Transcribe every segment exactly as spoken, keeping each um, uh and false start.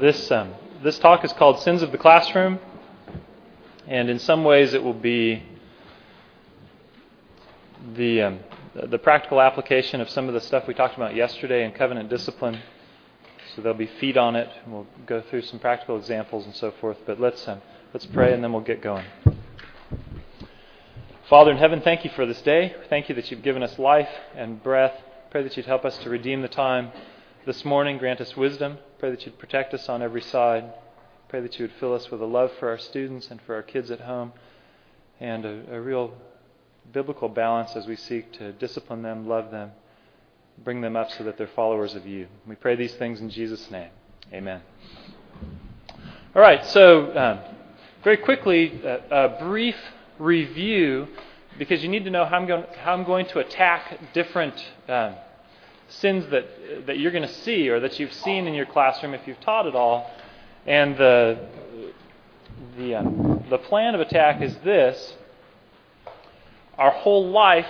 This um, this talk is called Sins of the Classroom, and in some ways it will be the um, the practical application of some of the stuff we talked about yesterday in covenant discipline. So there'll be feet on it, and we'll go through some practical examples and so forth. But let's um, let's pray, and then we'll get going. Father in heaven, thank you for this day. Thank you that you've given us life and breath. Pray that you'd help us to redeem the time this morning. Grant us wisdom. Pray that you'd protect us on every side. Pray that you would fill us with a love for our students and for our kids at home, and a, a real biblical balance as we seek to discipline them, love them, bring them up so that they're followers of you. We pray these things in Jesus' name. Amen. All right, so um, very quickly, uh, a brief review, because you need to know how I'm going, how I'm going to attack different um, sins that that you're going to see or that you've seen in your classroom if you've taught it all. And the the um, the plan of attack is this: our whole life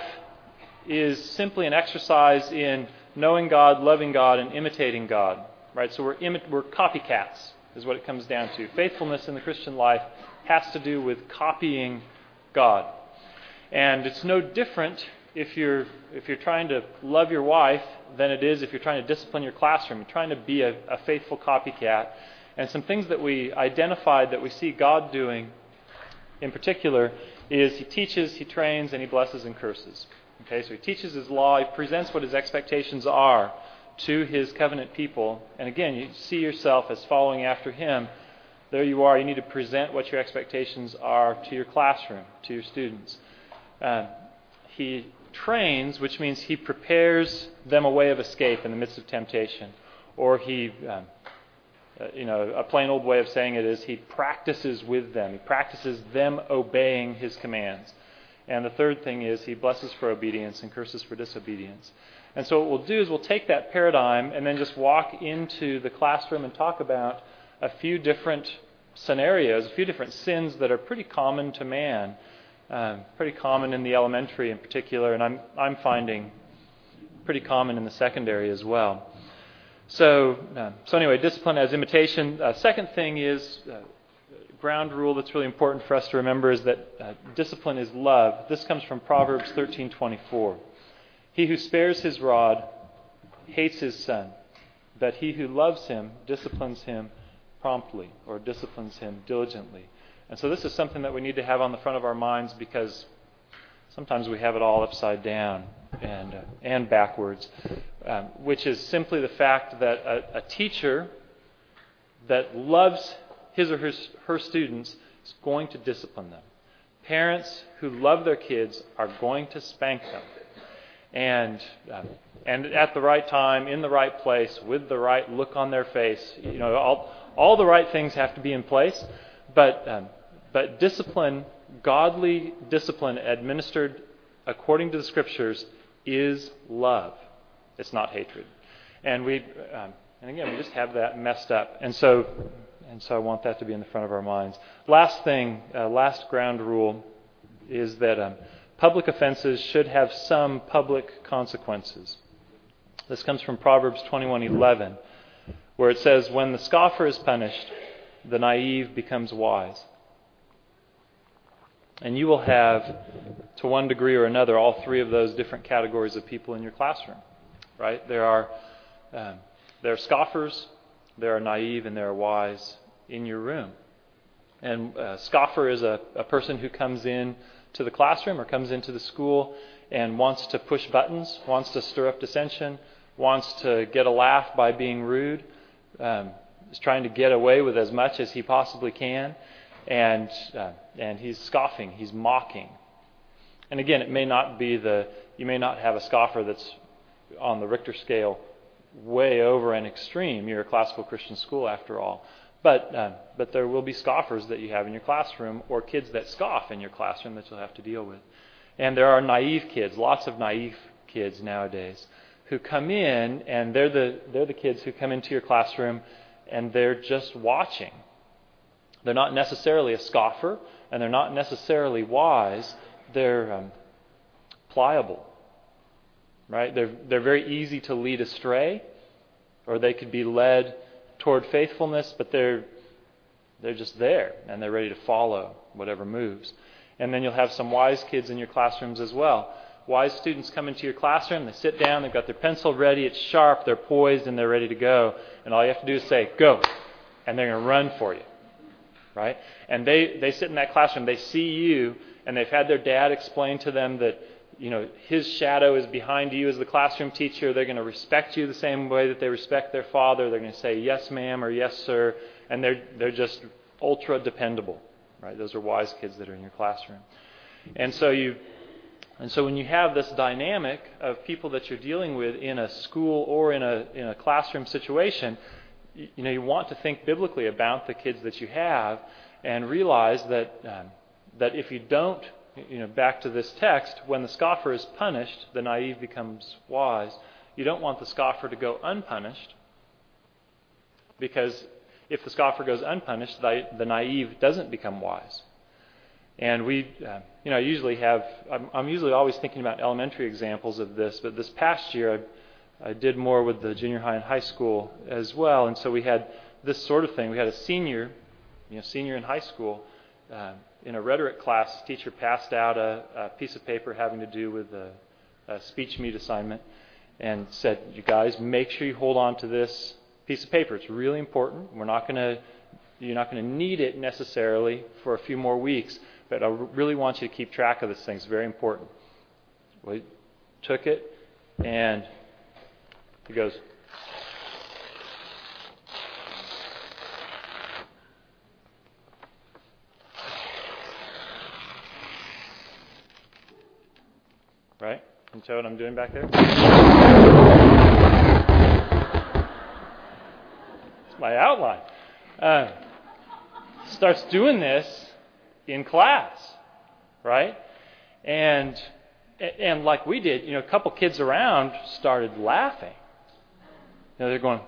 is simply an exercise in knowing God, loving God, and imitating God. Right? So we're imi- we're copycats, is what it comes down to. Faithfulness in the Christian life has to do with copying God. And it's no different if you're if you're trying to love your wife than it is if you're trying to discipline your classroom. You're trying to be a, a faithful copycat. And some things that we identified that we see God doing in particular is He teaches, He trains, and He blesses and curses. Okay, so He teaches His law, He presents what His expectations are to His covenant people. And again, you see yourself as following after Him. There you are. You need to present what your expectations are to your classroom, to your students. Uh, he trains, which means He prepares them a way of escape in the midst of temptation. Or He, um, uh, you know, a plain old way of saying it is He practices with them. He practices them obeying His commands. And the third thing is He blesses for obedience and curses for disobedience. And so what we'll do is we'll take that paradigm and then just walk into the classroom and talk about a few different scenarios, a few different sins that are pretty common to man, um, pretty common in the elementary in particular, and I'm I'm finding pretty common in the secondary as well. So uh, so anyway, discipline as imitation. Uh, second thing is uh, ground rule that's really important for us to remember is that uh, discipline is love. This comes from Proverbs thirteen twenty-four. He who spares his rod hates his son, but he who loves him disciplines him promptly, or disciplines him diligently. And so this is something that we need to have on the front of our minds, because sometimes we have it all upside down and uh, and backwards, um, which is simply the fact that a, a teacher that loves his or her, her students is going to discipline them. Parents who love their kids are going to spank them. And uh, and at the right time, in the right place, with the right look on their face. You know, all all the right things have to be in place. But um, but discipline, godly discipline administered according to the Scriptures, is love. It's not hatred. And we um, and again we just have that messed up. And so and so I want that to be in the front of our minds. Last thing, uh, last ground rule is that. Um, Public offenses should have some public consequences. This comes from Proverbs twenty-one eleven, where it says, "When the scoffer is punished, the naive becomes wise." And you will have, to one degree or another, all three of those different categories of people in your classroom. Right? There are um, there are scoffers, there are naive, and there are wise in your room. And a scoffer is a, a person who comes in to the classroom or comes into the school and wants to push buttons, wants to stir up dissension, wants to get a laugh by being rude, um, is trying to get away with as much as he possibly can, and uh, and he's scoffing, he's mocking. And again, it may not be the, you may not have a scoffer that's on the Richter scale way over an extreme. You're a classical Christian school after all. But uh, but there will be scoffers that you have in your classroom, or kids that scoff in your classroom that you'll have to deal with. And there are naive kids, lots of naive kids nowadays, who come in, and they're the they're the kids who come into your classroom and they're just watching. They're not necessarily a scoffer, and they're not necessarily wise. They're um, pliable, right? They're they're very easy to lead astray, or they could be led toward faithfulness, but they're they're just there, and they're ready to follow whatever moves. And then you'll have some wise kids in your classrooms as well. Wise students come into your classroom, they sit down, they've got their pencil ready, it's sharp, they're poised, and they're ready to go. And all you have to do is say, go, and they're going to run for you, right? And they, they sit in that classroom, they see you, and they've had their dad explain to them that, you know, his shadow is behind you as the classroom teacher. They're going to respect you the same way that they respect their father. They're going to say, yes, ma'am, or yes, sir, and they're they're just ultra dependable, right? Those are wise kids that are in your classroom. And so you... And so when you have this dynamic of people that you're dealing with in a school or in a in a classroom situation, you, you know, you want to think biblically about the kids that you have and realize that um, that if you don't, you know, back to this text, when the scoffer is punished, the naive becomes wise. You don't want the scoffer to go unpunished, because if the scoffer goes unpunished, the, the naive doesn't become wise. And we, uh, you know, usually have, I'm, I'm usually always thinking about elementary examples of this, but this past year I, I did more with the junior high and high school as well. And so we had this sort of thing. We had a senior, you know, senior in high school, uh, in a rhetoric class, teacher passed out a, a piece of paper having to do with a, a speech meet assignment and said, you guys, make sure you hold on to this piece of paper. It's really important. We're not going to, you're not going to need it necessarily for a few more weeks. But I really want you to keep track of this thing. It's very important. Well, he took it, and he goes, right? Can you tell what I'm doing back there? It's my outline. Uh, starts doing this in class, right? And and like we did, you know, a couple kids around started laughing. You know, they're going,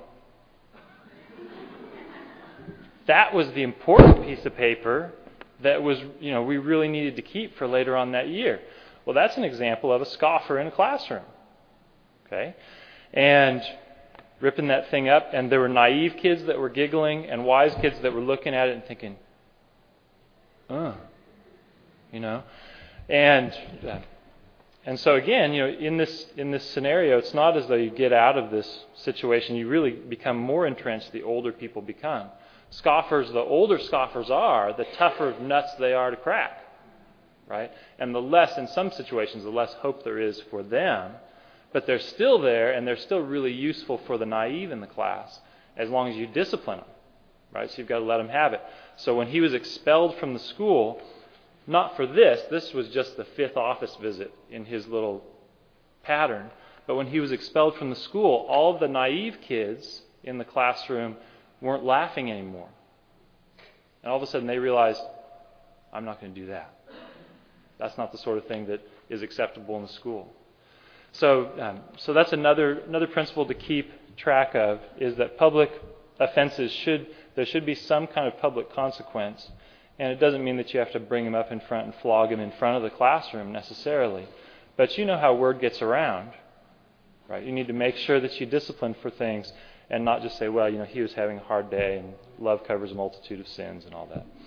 that was the important piece of paper that was, you know, we really needed to keep for later on that year. Well, that's an example of a scoffer in a classroom. Okay? And ripping that thing up, and there were naive kids that were giggling and wise kids that were looking at it and thinking, oh, you know, and uh, and so again, you know, in this in this scenario, it's not as though you get out of this situation. You really become more entrenched the older people become. Scoffers, the older scoffers are, the tougher nuts they are to crack, right? And the less, in some situations, the less hope there is for them. But they're still there, and they're still really useful for the naive in the class, as long as you discipline them. Right? So you've got to let him have it. So when he was expelled from the school, not for this, this was just the fifth office visit in his little pattern, but when he was expelled from the school, all of the naive kids in the classroom weren't laughing anymore. And all of a sudden they realized, I'm not going to do that. That's not the sort of thing that is acceptable in the school. So, um, so that's another another principle to keep track of, is that public offenses should, there should be some kind of public consequence. And it doesn't mean that you have to bring him up in front and flog him in front of the classroom necessarily. But you know how word gets around, right? You need to make sure that you discipline for things and not just say, well, you know, he was having a hard day and love covers a multitude of sins and all that.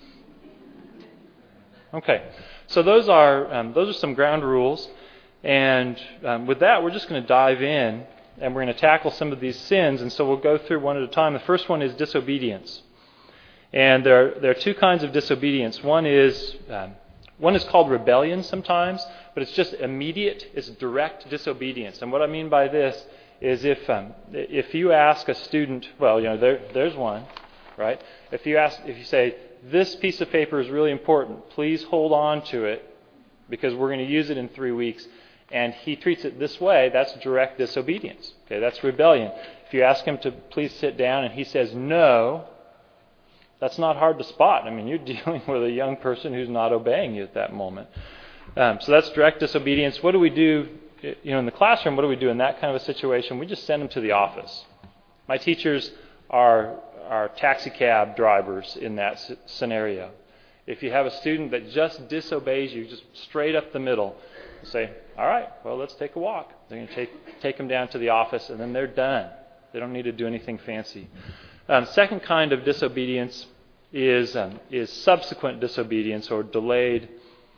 Okay, so those are um, those are some ground rules. And um, with that, we're just going to dive in, and we're going to tackle some of these sins. And so we'll go through one at a time. The first one is disobedience. And there are, there are two kinds of disobedience. One is um, one is called rebellion sometimes, but it's just immediate. It's direct disobedience. And what I mean by this is if um, if you ask a student, well, you know, there there's one, right? If you ask, if you say, this piece of paper is really important, please hold on to it because we're going to use it in three weeks. And he treats it this way, that's direct disobedience. Okay, that's rebellion. If you ask him to please sit down and he says no, that's not hard to spot. I mean, you're dealing with a young person who's not obeying you at that moment. Um, so that's direct disobedience. What do we do, you know, in the classroom? What do we do in that kind of a situation? We just send them to the office. My teachers are are taxi cab drivers in that scenario. If you have a student that just disobeys you, just straight up the middle, say, all right, well, let's take a walk. They're going to take take them down to the office, and then they're done. They don't need to do anything fancy. Um, second kind of disobedience is um, is subsequent disobedience or delayed.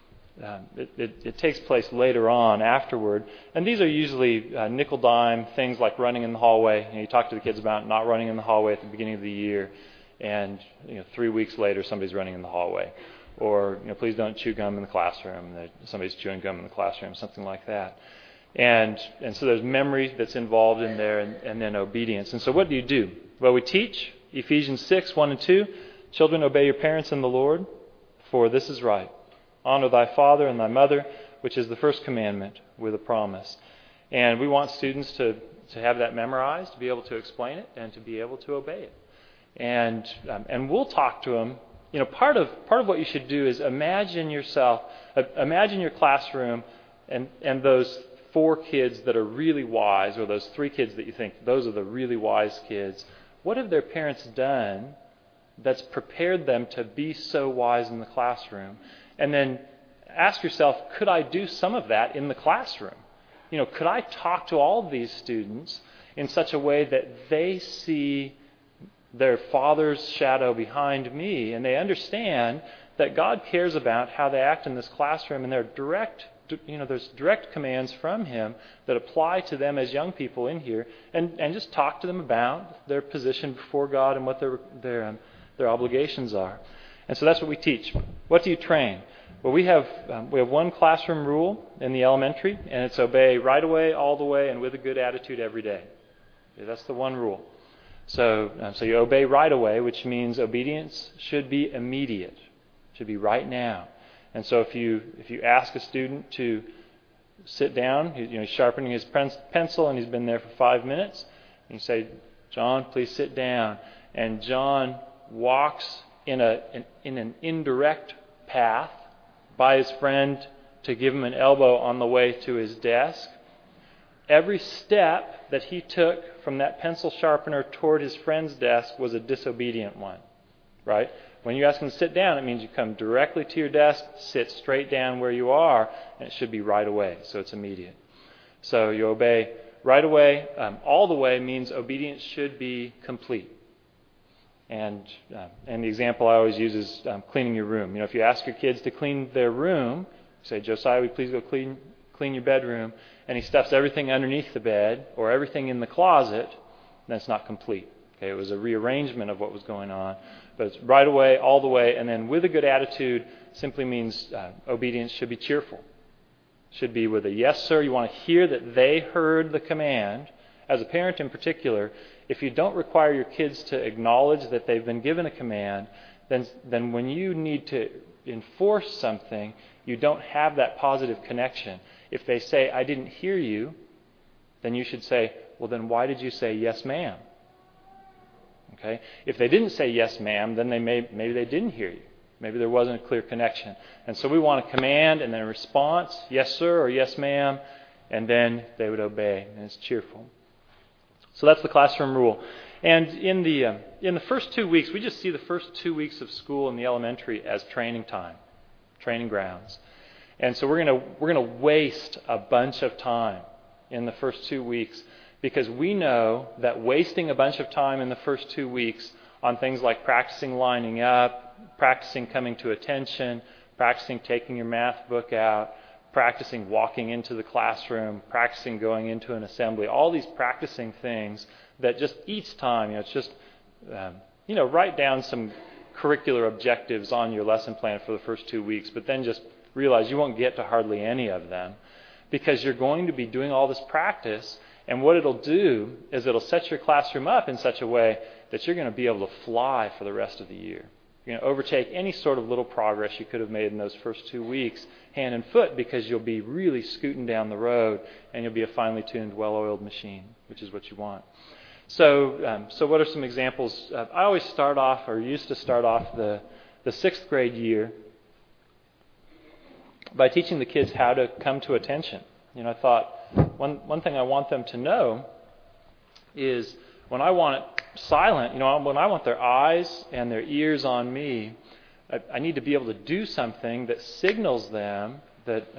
Um, it, it, it takes place later on, afterward, and these are usually uh, nickel dime things like running in the hallway. You know, you talk to the kids about not running in the hallway at the beginning of the year, and you know, three weeks later somebody's running in the hallway, or you know, please don't chew gum in the classroom. And somebody's chewing gum in the classroom, something like that. And and so there's memory that's involved in there, and, and then obedience. And so what do you do? Well, we teach Ephesians six, one and two. Children, obey your parents in the Lord, for this is right. Honor thy father and thy mother, which is the first commandment with a promise. And we want students to, to have that memorized, to be able to explain it, and to be able to obey it. And um, and we'll talk to them. You know, part of part of what you should do is imagine yourself, uh, imagine your classroom, and and those four kids that are really wise, or those three kids that you think those are the really wise kids. What have their parents done that's prepared them to be so wise in the classroom? And then ask yourself, could I do some of that in the classroom? You know, could I talk to all of these students in such a way that they see their father's shadow behind me, and they understand that God cares about how they act in this classroom, and they're direct, you know, there's direct commands from Him that apply to them as young people in here, and, and just talk to them about their position before God and what their their um, their obligations are. And so that's what we teach. What do you train? Well, we have um, we have one classroom rule in the elementary, and it's obey right away, all the way, and with a good attitude every day. Okay, that's the one rule. So, um, so you obey right away, which means obedience should be immediate, should be right now. And so, if you if you ask a student to sit down, you know, he's sharpening his pen, pencil, and he's been there for five minutes, and you say, "John, please sit down," and John walks in a in, in an indirect path by his friend to give him an elbow on the way to his desk. Every step that he took from that pencil sharpener toward his friend's desk was a disobedient one, right? When you ask him to sit down, it means you come directly to your desk, sit straight down where you are, and it should be right away, so it's immediate. So you obey right away. Um, all the way means obedience should be complete. And uh, and the example I always use is um, cleaning your room. You know, if you ask your kids to clean their room, say, "Josiah, will you please go clean clean your bedroom?" and he stuffs everything underneath the bed or everything in the closet, then it's not complete. Okay, it was a rearrangement of what was going on. But it's right away, all the way, and then with a good attitude simply means uh, obedience should be cheerful. Should be with a yes, sir. You want to hear that they heard the command. As a parent in particular, if you don't require your kids to acknowledge that they've been given a command, then then when you need to enforce something, you don't have that positive connection. If they say, "I didn't hear you," then you should say, "Well, then why did you say yes, ma'am?" Okay? If they didn't say yes, ma'am, then they may maybe they didn't hear you. Maybe there wasn't a clear connection. And so we want a command and then a response, yes, sir, or yes, ma'am, and then they would obey, and it's cheerful. So that's the classroom rule. And in the uh, in the first two weeks, we just see the first two weeks of school in the elementary as training time, training grounds. And so we're gonna we're gonna waste a bunch of time in the first two weeks because we know that wasting a bunch of time in the first two weeks on things like practicing lining up, practicing coming to attention, practicing taking your math book out, practicing walking into the classroom, practicing going into an assembly, all these practicing things that just each time, you know, it's just, um, you know, write down some curricular objectives on your lesson plan for the first two weeks, but then just realize you won't get to hardly any of them because you're going to be doing all this practice, and what it'll do is it'll set your classroom up in such a way that you're going to be able to fly for the rest of the year. You're going to overtake any sort of little progress you could have made in those first two weeks, hand and foot, because you'll be really scooting down the road, and you'll be a finely tuned, well-oiled machine, which is what you want. So, um, so what are some examples? Uh, I always start off, or used to start off the the sixth grade year by teaching the kids how to come to attention. You know, I thought one one thing I want them to know is when I want it silent, you know, when I want their eyes and their ears on me, I, I need to be able to do something that signals them that um,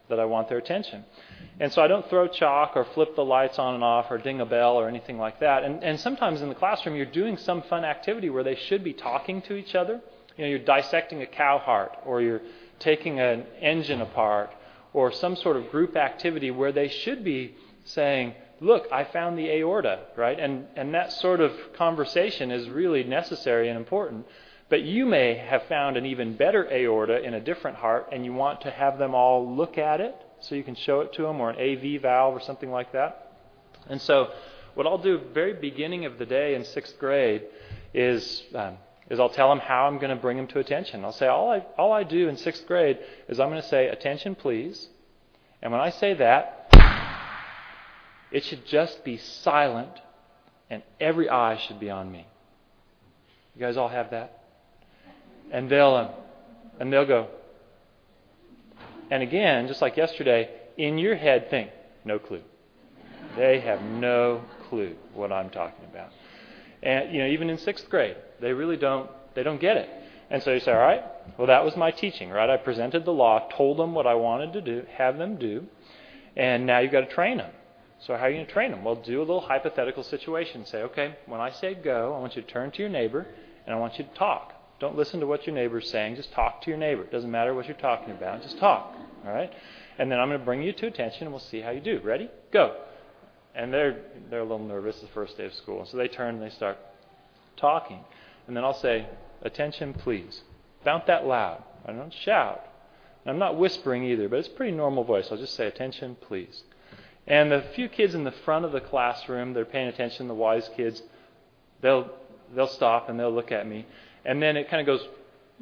that I want their attention. And so I don't throw chalk or flip the lights on and off or ding a bell or anything like that. And, and sometimes in the classroom you're doing some fun activity where they should be talking to each other. You know, you're dissecting a cow heart, or you're taking an engine apart, or some sort of group activity where they should be saying, look, I found the aorta, right? And and that sort of conversation is really necessary and important. But you may have found an even better aorta in a different heart, and you want to have them all look at it so you can show it to them, or an A V valve or something like that. And so what I'll do very beginning of the day in sixth grade is um, is I'll tell them how I'm going to bring them to attention. I'll say, all I, all I do in sixth grade is I'm going to say, attention, please. And when I say that, it should just be silent, and every eye should be on me. You guys all have that? And they'll um, and they'll go. And again, just like yesterday, in your head, think, no clue. They have no clue what I'm talking about. And you know, even in sixth grade, they really don't. They don't get it. And so you say, all right, well, that was my teaching, right? I presented the law, told them what I wanted to do, have them do, and now you've got to train them. So how are you going to train them? Well, do a little hypothetical situation. Say, okay, when I say go, I want you to turn to your neighbor, and I want you to talk. Don't listen to what your neighbor's saying. Just talk to your neighbor. It doesn't matter what you're talking about. Just talk, all right? And then I'm going to bring you to attention, and we'll see how you do. Ready? Go. And they're they're a little nervous the first day of school. And so they turn and they start talking. And then I'll say, attention, please. Don't that loud. I don't shout. And I'm not whispering either, but it's a pretty normal voice. I'll just say, attention, please. And the few kids in the front of the classroom, they're paying attention, the wise kids, they'll they'll stop and they'll look at me. And then it kind of goes,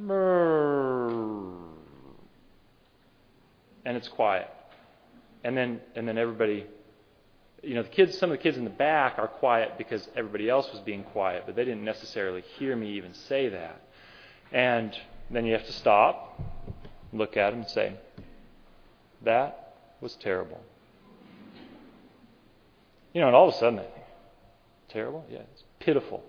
and it's quiet. And then and then everybody, you know, the kids, some of the kids in the back are quiet because everybody else was being quiet, but they didn't necessarily hear me even say that. And then you have to stop, look at them and say, that was terrible. You know, and all of a sudden, I think, terrible? Yeah, it's pitiful.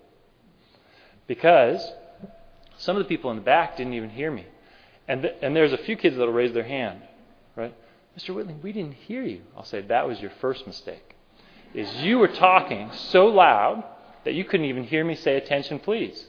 Because some of the people in the back didn't even hear me. And th- and there's a few kids that will raise their hand, right? Mister Whitling, we didn't hear you. I'll say, that was your first mistake. Is you were talking so loud that you couldn't even hear me say, attention, please.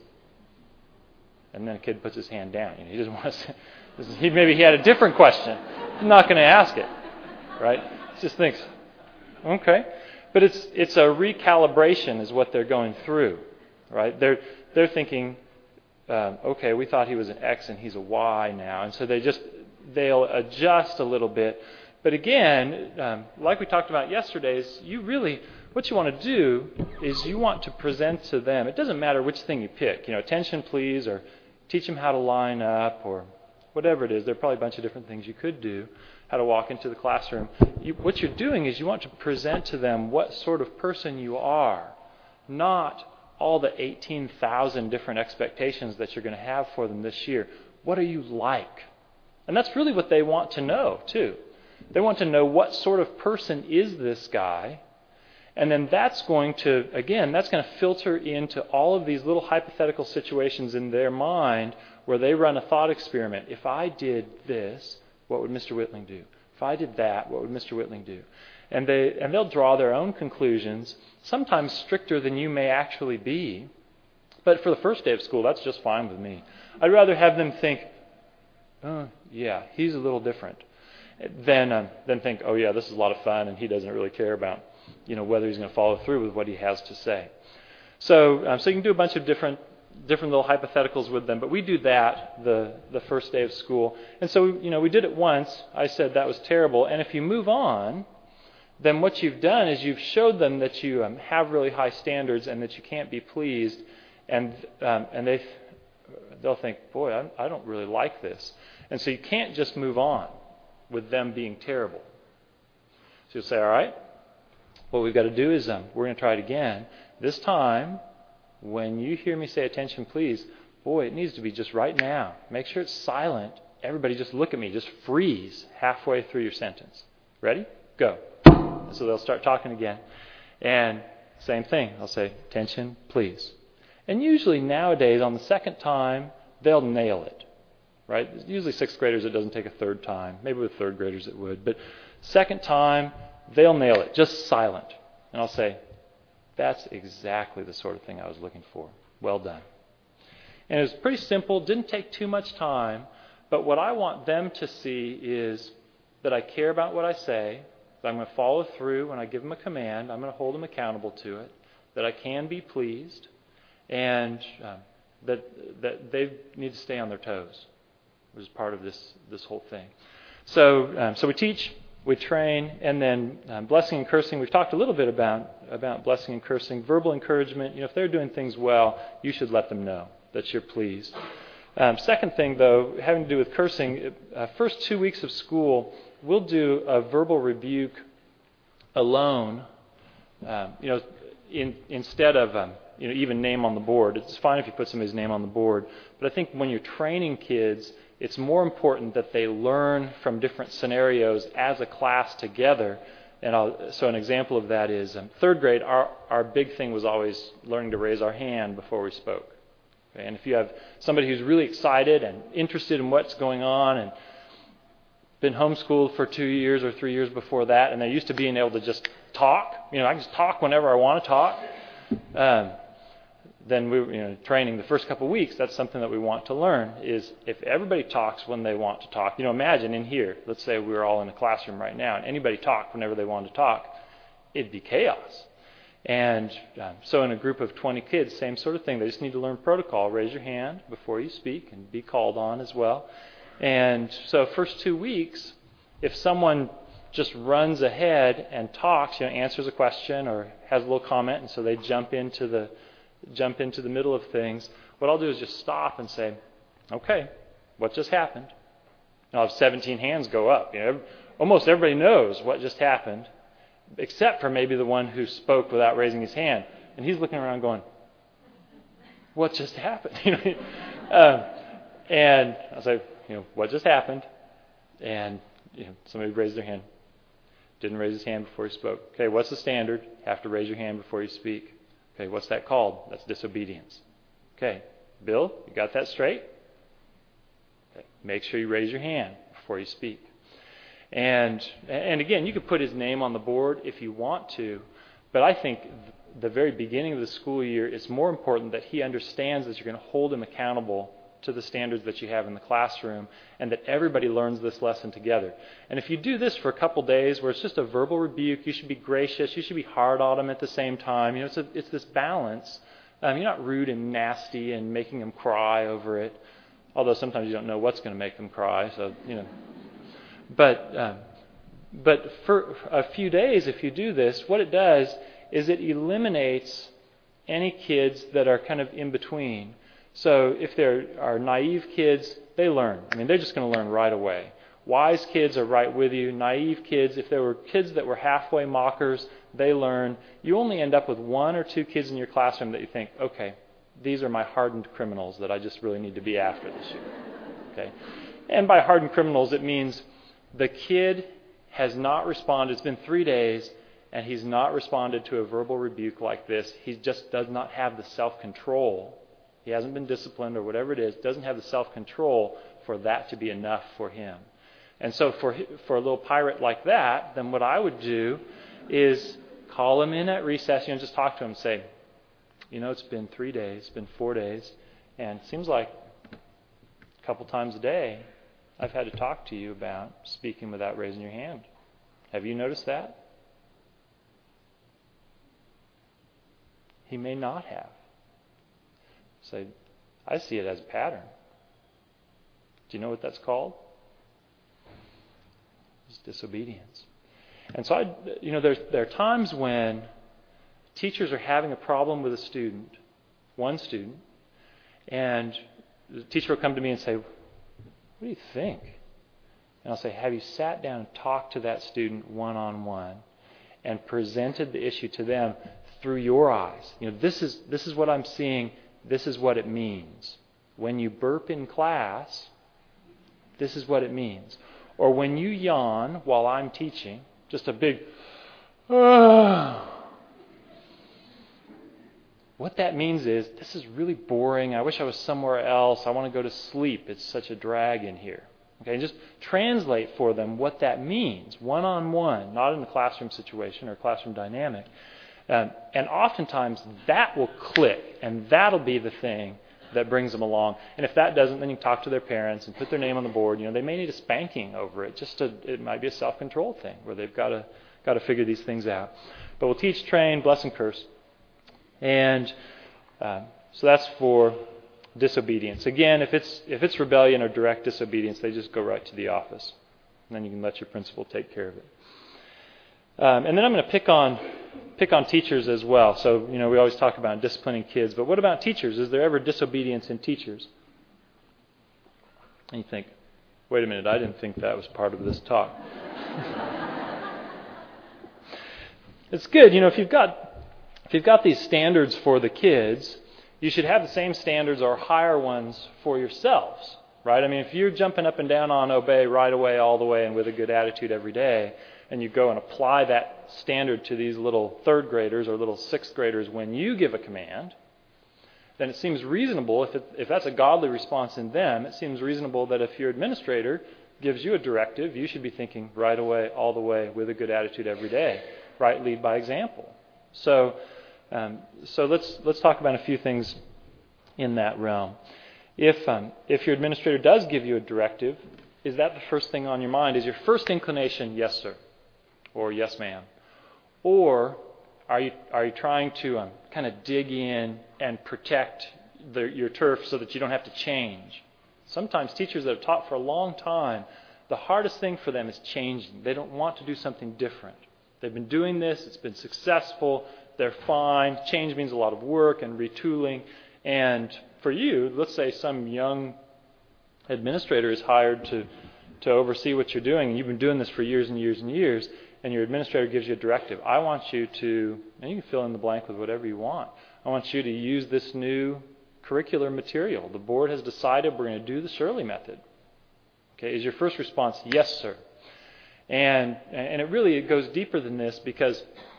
And then a kid puts his hand down. You know, he doesn't want to say, this is, he, maybe he had a different question. I'm not going to ask it, right? He just thinks, okay. But it's it's a recalibration is what they're going through, right? They're they're thinking, um, okay, we thought he was an X and he's a Y now, and so they just they'll adjust a little bit. But again, um, like we talked about yesterday, is you really what you want to do is you want to present to them. It doesn't matter which thing you pick, you know, attention, please, or teach them how to line up, or whatever it is. There are probably a bunch of different things you could do. How to walk into the classroom. You, what you're doing is you want to present to them what sort of person you are, not all the eighteen thousand different expectations that you're going to have for them this year. What are you like? And that's really what they want to know, too. They want to know what sort of person is this guy, and then that's going to, again, that's going to filter into all of these little hypothetical situations in their mind where they run a thought experiment. If I did this, what would Mister Whitling do? If I did that, what would Mister Whitling do? And they and they'll draw their own conclusions, sometimes stricter than you may actually be. But for the first day of school, that's just fine with me. I'd rather have them think, oh, yeah, he's a little different, than um, than think, oh, yeah, this is a lot of fun, and he doesn't really care about, you know, whether he's going to follow through with what he has to say. So, um, so you can do a bunch of different. different little hypotheticals with them, but we do that the the first day of school. And so, you know, we did it once. I said that was terrible. And if you move on, then what you've done is you've showed them that you um, have really high standards and that you can't be pleased. And um, and they they'll think, boy, I, I don't really like this. And so you can't just move on with them being terrible. So you'll say, all right, what we've got to do is um, we're going to try it again. This time, when you hear me say attention, please, boy, it needs to be just right now. Make sure it's silent. Everybody just look at me. Just freeze halfway through your sentence. Ready? Go. So they'll start talking again. And same thing. I'll say, attention, please. And usually nowadays, on the second time, they'll nail it. right? Usually sixth graders, it doesn't take a third time. Maybe with third graders it would. But second time, they'll nail it, just silent. And I'll say, that's exactly the sort of thing I was looking for. Well done. And it was pretty simple, didn't take too much time. But what I want them to see is that I care about what I say, that I'm going to follow through when I give them a command. I'm going to hold them accountable to it, that I can be pleased, and um, that that they need to stay on their toes, which is part of this this whole thing. So um, so we teach, we train, and then um, blessing and cursing. We've talked a little bit about about blessing and cursing. Verbal encouragement. You know, if they're doing things well, you should let them know that you're pleased. Um, second thing, though, having to do with cursing, uh, first two weeks of school, we'll do a verbal rebuke alone. Um, you know, in, instead of um, you know even name on the board. It's fine if you put somebody's name on the board, but I think when you're training kids, it's more important that they learn from different scenarios as a class together. And I'll, so an example of that is um, third grade. Our our big thing was always learning to raise our hand before we spoke. Okay? And if you have somebody who's really excited and interested in what's going on and been homeschooled for two years or three years before that, and they're used to being able to just talk, you know, I can just talk whenever I want to talk. Um, then we, you know, training the first couple of weeks, that's something that we want to learn is if everybody talks when they want to talk. You know, imagine in here, let's say we were all in a classroom right now, and anybody talked whenever they wanted to talk, it'd be chaos. And um, so in a group of twenty kids, same sort of thing. They just need to learn protocol. Raise your hand before you speak and be called on as well. And so first two weeks, if someone just runs ahead and talks, you know, answers a question or has a little comment, and so they jump into the jump into the middle of things, what I'll do is just stop and say, okay, what just happened? And I'll have seventeen hands go up. You know, almost everybody knows what just happened, except for maybe the one who spoke without raising his hand. And he's looking around going, what just happened? You know, uh, and I'll say, you know, what just happened? And you know, somebody raised their hand. Didn't raise his hand before he spoke. Okay, what's the standard? You have to raise your hand before you speak. Okay, what's that called? That's disobedience. Okay, Bill, you got that straight? Okay, make sure you raise your hand before you speak. And and again, you could put his name on the board if you want to, but I think the very beginning of the school year, it's more important that he understands that you're going to hold him accountable to the standards that you have in the classroom, and that everybody learns this lesson together. And if you do this for a couple days where it's just a verbal rebuke, you should be gracious, you should be hard on them at the same time. You know, it's a, it's this balance. Um, you're not rude and nasty and making them cry over it, although sometimes you don't know what's going to make them cry. So you know, but um, but for a few days, if you do this, what it does is it eliminates any kids that are kind of in between. So if there are naive kids, they learn. I mean, they're just going to learn right away. Wise kids are right with you. Naive kids, if there were kids that were halfway mockers, they learn. You only end up with one or two kids in your classroom that you think, okay, these are my hardened criminals that I just really need to be after this year. Okay, and by hardened criminals, it means the kid has not responded. It's been three days, and he's not responded to a verbal rebuke like this. He just does not have the self-control. He hasn't been disciplined or whatever it is, doesn't have the self-control for that to be enough for him. And so for for a little pirate like that, then what I would do is call him in at recess, you know, just talk to him and say, you know, it's been three days, it's been four days, and it seems like a couple times a day I've had to talk to you about speaking without raising your hand. Have you noticed that? He may not have. Say, I see it as a pattern. Do you know what that's called? It's disobedience. And so, I, you know, there's, there are times when teachers are having a problem with a student, one student, and the teacher will come to me and say, what do you think? And I'll say, have you sat down and talked to that student one-on-one and presented the issue to them through your eyes? You know, this is this is what I'm seeing. This is what it means. When you burp in class, this is what it means. Or when you yawn while I'm teaching, just a big, ah. what that means is, this is really boring. I wish I was somewhere else. I want to go to sleep. It's such a drag in here. Okay, and just translate for them what that means, one-on-one, not in the classroom situation or classroom dynamic. Um, and oftentimes that will click, and that'll be the thing that brings them along. And if that doesn't, then you talk to their parents and put their name on the board. You know, they may need a spanking over it. Just to, it might be a self-control thing where they've got to got to figure these things out. But we'll teach, train, bless, and curse. And uh, so that's for disobedience. Again, if it's if it's rebellion or direct disobedience, they just go right to the office, and then you can let your principal take care of it. Um, and then I'm going to pick on pick on teachers as well. So, you know, we always talk about disciplining kids, but what about teachers? Is there ever disobedience in teachers? And you think, wait a minute, I didn't think that was part of this talk. It's good, you know, if you've got if you've got these standards for the kids, you should have the same standards or higher ones for yourselves, right? I mean, if you're jumping up and down on obey right away, all the way, and with a good attitude every day, and you go and apply that standard to these little third graders or little sixth graders when you give a command, then it seems reasonable, if, it, if that's a godly response in them, it seems reasonable that if your administrator gives you a directive, you should be thinking right away, all the way, with a good attitude every day, right? Lead by example. So, um, so let's let's talk about a few things in that realm. If um, if your administrator does give you a directive, is that the first thing on your mind? Is your first inclination, yes, sir, or yes, ma'am? Or are you are you trying to um, kind of dig in and protect the, your turf so that you don't have to change? Sometimes teachers that have taught for a long time, the hardest thing for them is changing. They don't want to do something different. They've been doing this. It's been successful. They're fine. Change means a lot of work and retooling. And for you, let's say some young administrator is hired to, to oversee what you're doing, and you've been doing this for years and years and years, and your administrator gives you a directive. I want you to, and you can fill in the blank with whatever you want, I want you to use this new curricular material. The board has decided we're going to do the Shirley method. Okay, is your first response, yes, sir? And and it really it goes deeper than this, because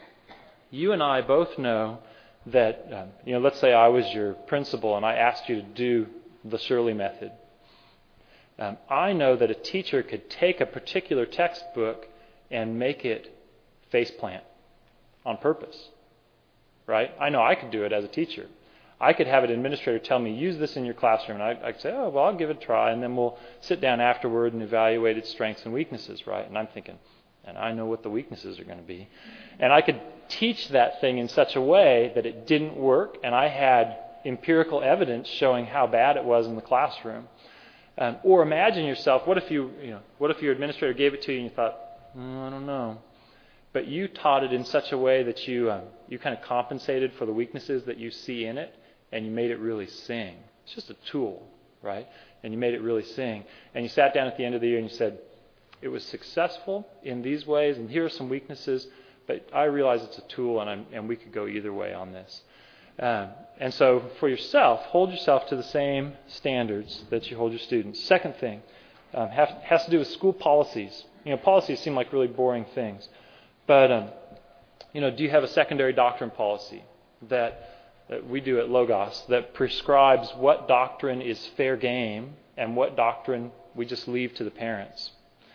you and I both know that, um, you know, let's say I was your principal and I asked you to do the Shirley method. Um, I know that a teacher could take a particular textbook and make it faceplant on purpose, right? I know I could do it as a teacher. I could have an administrator tell me, use this in your classroom. And I, I'd say, oh, well, I'll give it a try. And then we'll sit down afterward and evaluate its strengths and weaknesses, right? And I'm thinking, and I know what the weaknesses are going to be. And I could teach that thing in such a way that it didn't work, and I had empirical evidence showing how bad it was in the classroom. Um, or imagine yourself, what if you, you know, what if your administrator gave it to you and you thought, mm, I don't know. But you taught it in such a way that you um, you kind of compensated for the weaknesses that you see in it, and you made it really sing. It's just a tool, right? And you made it really sing. And you sat down at the end of the year and you said, it was successful in these ways, and here are some weaknesses, but I realize it's a tool, and, I'm, and we could go either way on this. Um, and so for yourself, hold yourself to the same standards that you hold your students. Second thing um, have, has to do with school policies. You know, policies seem like really boring things. But, um, you know, do you have a secondary doctrine policy that, that we do at Logos that prescribes what doctrine is fair game and what doctrine we just leave to the parents?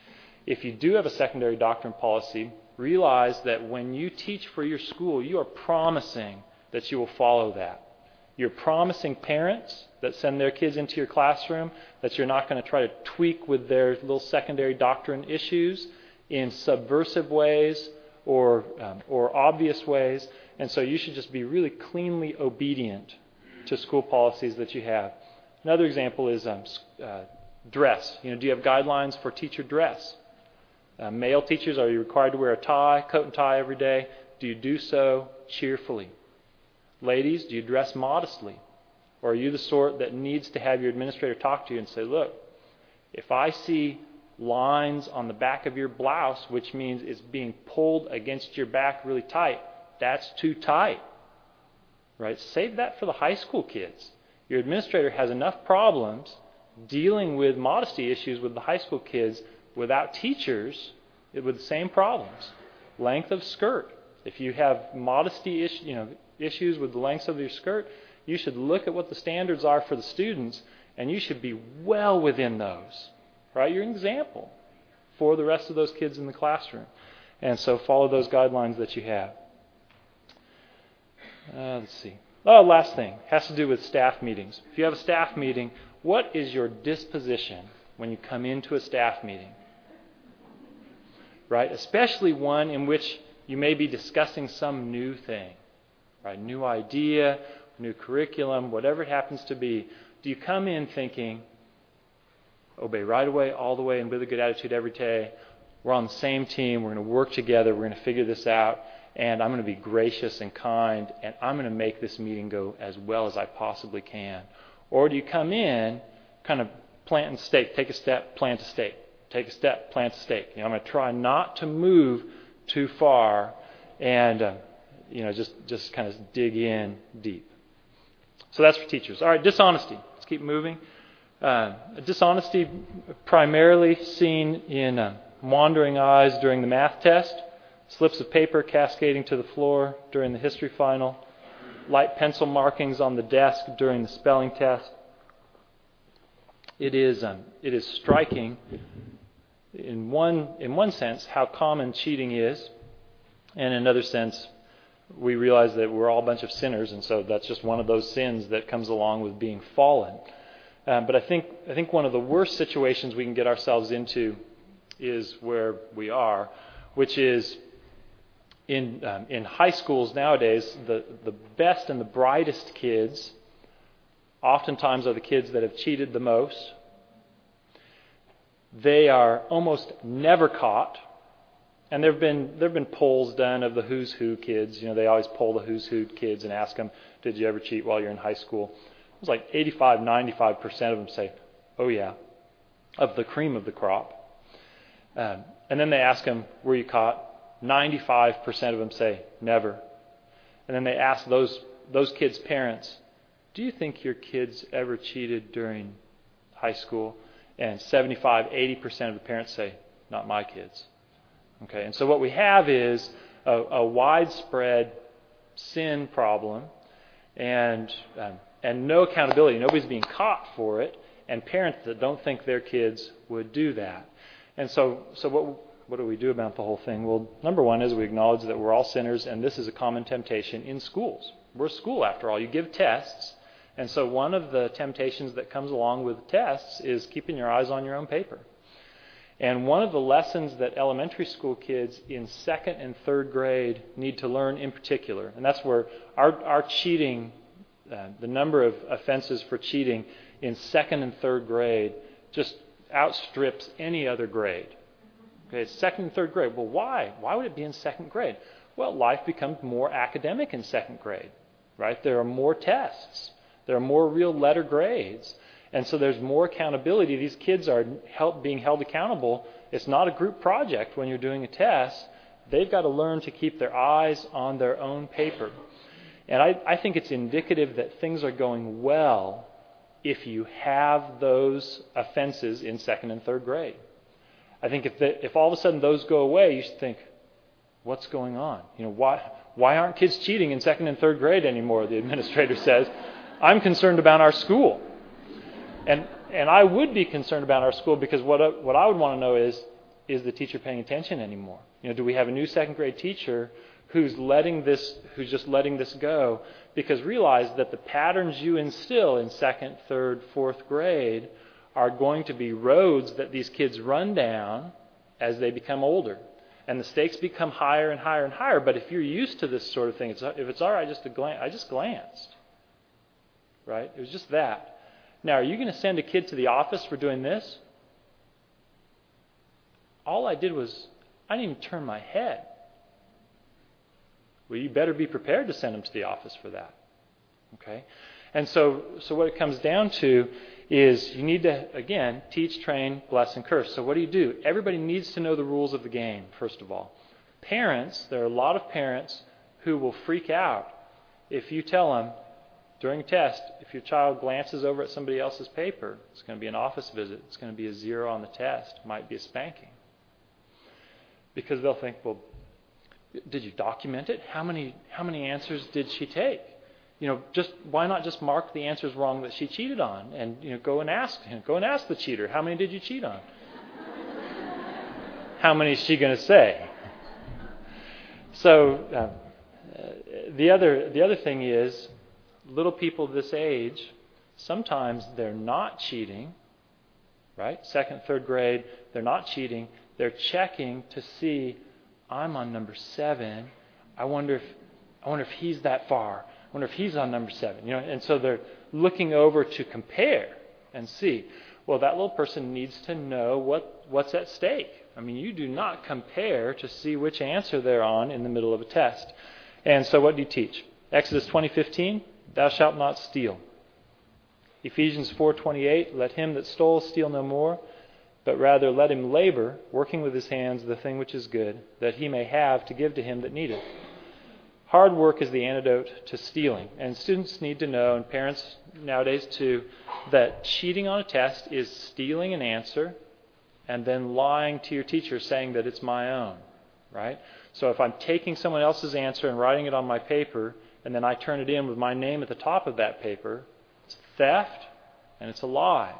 If you do have a secondary doctrine policy, realize that when you teach for your school, you are promising that you will follow that. You're promising parents that send their kids into your classroom that you're not going to try to tweak with their little secondary doctrine issues in subversive ways or um, or obvious ways. And so you should just be really cleanly obedient to school policies that you have. Another example is um, uh, dress. You know, do you have guidelines for teacher dress? Uh, male teachers, are you required to wear a tie, coat and tie every day? Do you do so cheerfully? Ladies, do you dress modestly? Or are you the sort that needs to have your administrator talk to you and say, look, if I see lines on the back of your blouse, which means it's being pulled against your back really tight, that's too tight. Right? Save that for the high school kids. Your administrator has enough problems dealing with modesty issues with the high school kids without teachers with the same problems. Length of skirt. If you have modesty issues, you know, issues with the lengths of your skirt, you should look at what the standards are for the students, and you should be well within those. Right? You're an example for the rest of those kids in the classroom. And so follow those guidelines that you have. Uh, let's see. Oh, last thing. Has to do with staff meetings. If you have a staff meeting, what is your disposition when you come into a staff meeting? Right? Especially one in which you may be discussing some new thing. Right? New idea, new curriculum, whatever it happens to be. Do you come in thinking, obey right away, all the way, and with a good attitude every day? We're on the same team. We're going to work together. We're going to figure this out. And I'm going to be gracious and kind. And I'm going to make this meeting go as well as I possibly can. Or do you come in kind of plant and stake? Take a step, plant a stake. Take a step, plant a stake. You know, I'm going to try not to move too far and, uh, you know, just, just kind of dig in deep. So that's for teachers. All right, dishonesty. Let's keep moving. Uh, dishonesty primarily seen in uh, wandering eyes during the math test, slips of paper cascading to the floor during the history final, light pencil markings on the desk during the spelling test. It is um, it is striking in one in one sense how common cheating is, and in another sense we realize that we're all a bunch of sinners, and so that's just one of those sins that comes along with being fallen. Um, but I think I think one of the worst situations we can get ourselves into is where we are, which is in um, in high schools nowadays. The the best and the brightest kids oftentimes are the kids that have cheated the most. They are almost never caught. And there have been there have been polls done of the who's who kids. You know, they always poll the who's who kids and ask them, "Did you ever cheat while you're in high school?" It was like eighty-five, ninety-five percent of them say, "Oh yeah," of the cream of the crop. Um, and then they ask them, "Were you caught?" ninety-five percent of them say, "Never." And then they ask those those kids' parents, "Do you think your kids ever cheated during high school?" And seventy-five, eighty percent of the parents say, "Not my kids." Okay, and so what we have is a, a widespread sin problem, and um, and no accountability. Nobody's being caught for it, and parents that don't think their kids would do that. And so, so what what do we do about the whole thing? Well, number one is we acknowledge that we're all sinners, and this is a common temptation in schools. We're a school, after all. You give tests, and so one of the temptations that comes along with tests is keeping your eyes on your own paper. And one of the lessons that elementary school kids in second and third grade need to learn in particular, and that's where our, our cheating, uh, the number of offenses for cheating in second and third grade just outstrips any other grade. Okay, it's second and third grade. Well, why? Why would it be in second grade? Well, life becomes more academic in second grade, right? There are more tests. There are more real letter grades. And so there's more accountability. These kids are help, being held accountable. It's not a group project when you're doing a test. They've got to learn to keep their eyes on their own paper. And I, I think it's indicative that things are going well if you have those offenses in second and third grade. I think if the, if all of a sudden those go away, you should think, what's going on? You know, why why aren't kids cheating in second and third grade anymore? The administrator says, I'm concerned about our school. And and I would be concerned about our school because what I, what I would want to know is, is the teacher paying attention anymore? You know, do we have a new second grade teacher who's letting this, who's just letting this go? Because realize that the patterns you instill in second, third, fourth grade are going to be roads that these kids run down as they become older. And the stakes become higher and higher and higher. But if you're used to this sort of thing, it's, if it's all right just to glance, I just glanced. Right? It was just that. Now, are you going to send a kid to the office for doing this? All I did was, I didn't even turn my head. Well, you better be prepared to send them to the office for that. Okay? And so, so what it comes down to is you need to, again, teach, train, bless, and curse. So what do you do? Everybody needs to know the rules of the game, first of all. Parents, there are a lot of parents who will freak out if you tell them, during a test, if your child glances over at somebody else's paper, it's going to be an office visit. It's going to be a zero on the test. It might be a spanking. Because they'll think, well, Did you document it? How many how many answers did she take? You know, just why not just mark the answers wrong that she cheated on, and you know, go and ask you know, go and ask the cheater, how many did you cheat on? How many is she going to say? So uh, the other the other thing is, little people this age, sometimes they're not cheating, right? Second, third grade, they're not cheating. They're checking to see, I'm on number seven. I wonder if I wonder if he's that far. I wonder if he's on number seven. You know, and so they're looking over to compare and see. Well, that little person needs to know what, what's at stake. I mean, you do not compare to see which answer they're on in the middle of a test. And so what do you teach? Exodus twenty fifteen, thou shalt not steal. Ephesians four twenty-eight, let him that stole steal no more, but rather let him labor, working with his hands the thing which is good, that he may have to give to him that needeth. Hard work is the antidote to stealing. And students need to know, and parents nowadays too, that cheating on a test is stealing an answer and then lying to your teacher saying that it's my own, right? So if I'm taking someone else's answer and writing it on my paper, and then I turn it in with my name at the top of that paper, it's theft and it's a lie.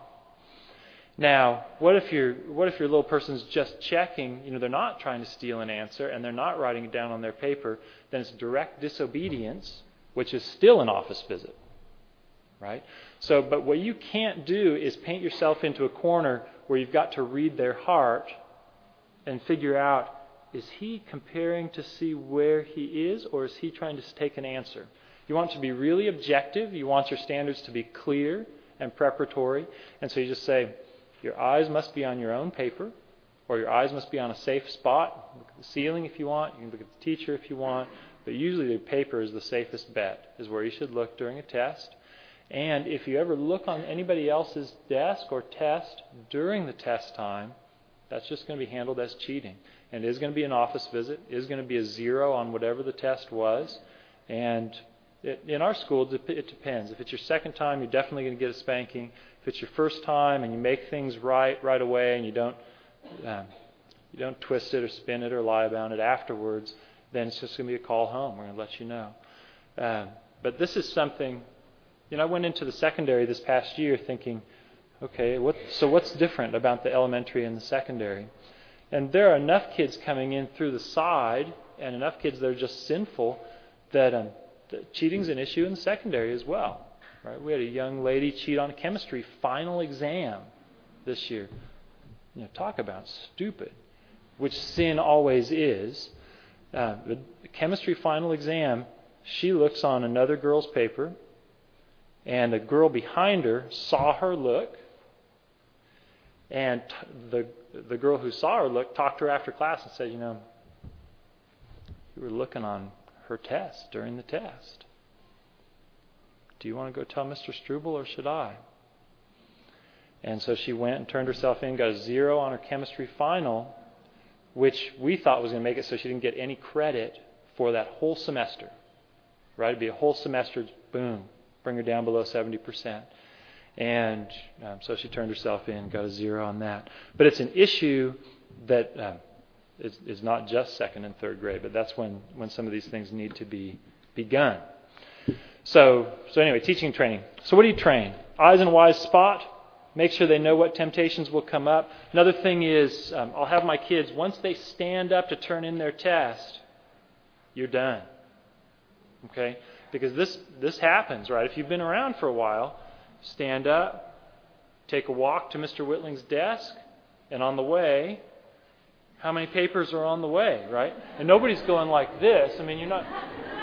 Now, what if your what if your little person's just checking, you know, they're not trying to steal an answer and they're not writing it down on their paper, then it's direct disobedience, which is still an office visit, right? So, but what you can't do is paint yourself into a corner where you've got to read their heart and figure out, is he comparing to see where he is, or is he trying to take an answer? You want to be really objective. You want your standards to be clear and preparatory. And so you just say, your eyes must be on your own paper, or your eyes must be on a safe spot. Look at the ceiling if you want. You can look at the teacher if you want. But usually the paper is the safest bet, is where you should look during a test. And if you ever look on anybody else's desk or test during the test time, that's just going to be handled as cheating. And it is going to be an office visit. It is going to be a zero on whatever the test was. And it, in our school, it depends. If it's your second time, you're definitely going to get a spanking. If it's your first time and you make things right right away and you don't um, you don't twist it or spin it or lie about it afterwards, then it's just going to be a call home. We're going to let you know. Um, but this is something, you know, I went into the secondary this past year thinking, okay, what, so what's different about the elementary and the secondary? And there are enough kids coming in through the side and enough kids that are just sinful that, um, that cheating's an issue in the secondary as well. Right? We had a young lady cheat on a chemistry final exam this year. You know, talk about stupid, which sin always is. Uh, the chemistry final exam, she looks on another girl's paper, and the girl behind her saw her look, and t- the the girl who saw her look talked to her after class and said, you know, you were looking on her test during the test. Do you want to go tell Mister Struble, or should I? And so she went and turned herself in, got a zero on her chemistry final, which we thought was going to make it so she didn't get any credit for that whole semester. Right? It'd be a whole semester, boom, bring her down below seventy percent. And um, so she turned herself in, got a zero on that. But it's an issue that um, is, is not just second and third grade, but that's when, when some of these things need to be begun. So, so anyway, teaching and training. So what do you train? Eyes in a wise spot. Make sure they know what temptations will come up. Another thing is, um, I'll have my kids, once they stand up to turn in their test, you're done. Okay? Because this this happens, right? If you've been around for a while, stand up, take a walk to Mister Whitling's desk, and on the way, how many papers are on the way, right? And nobody's going like this. I mean, you're not...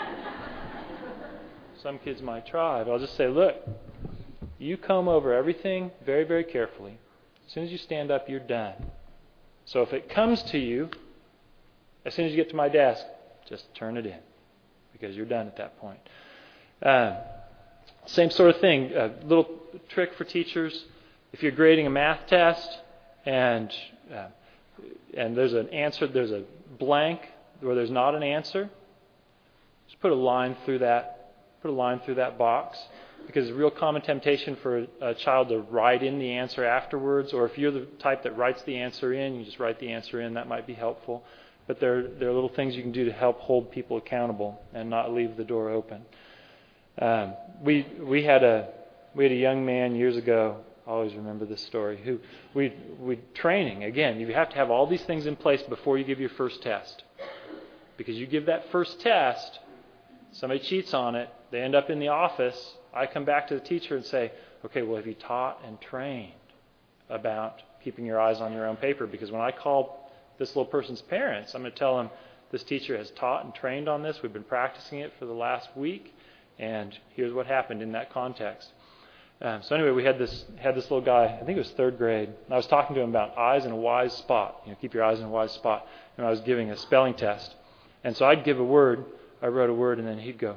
Some kids might try, but I'll just say, look, you comb over everything very, very carefully. As soon as you stand up, you're done. So if it comes to you, as soon as you get to my desk, just turn it in, because you're done at that point. Um, same sort of thing, a little trick for teachers. If you're grading a math test and uh, and there's an answer, there's a blank where there's not an answer, just put a line through that. Put a line through that box, because it's a real common temptation for a child to write in the answer afterwards, or if you're the type that writes the answer in, you just write the answer in. That might be helpful. but there, there are little things you can do to help hold people accountable and not leave the door open. Um, we we had a we had a young man years ago. I always remember this story. Who we we training again. You have to have all these things in place before you give your first test, because you give that first test, somebody cheats on it, they end up in the office. I come back to the teacher and say, okay, well, have you taught and trained about keeping your eyes on your own paper? Because when I call this little person's parents, I'm going to tell them this teacher has taught and trained on this. We've been practicing it for the last week, and here's what happened in that context. Um, so anyway, we had this had this little guy, I think it was third grade, and I was talking to him about eyes in a wise spot. You know, keep your eyes in a wise spot. And I was giving a spelling test. And so I'd give a word, I wrote a word, and then he'd go.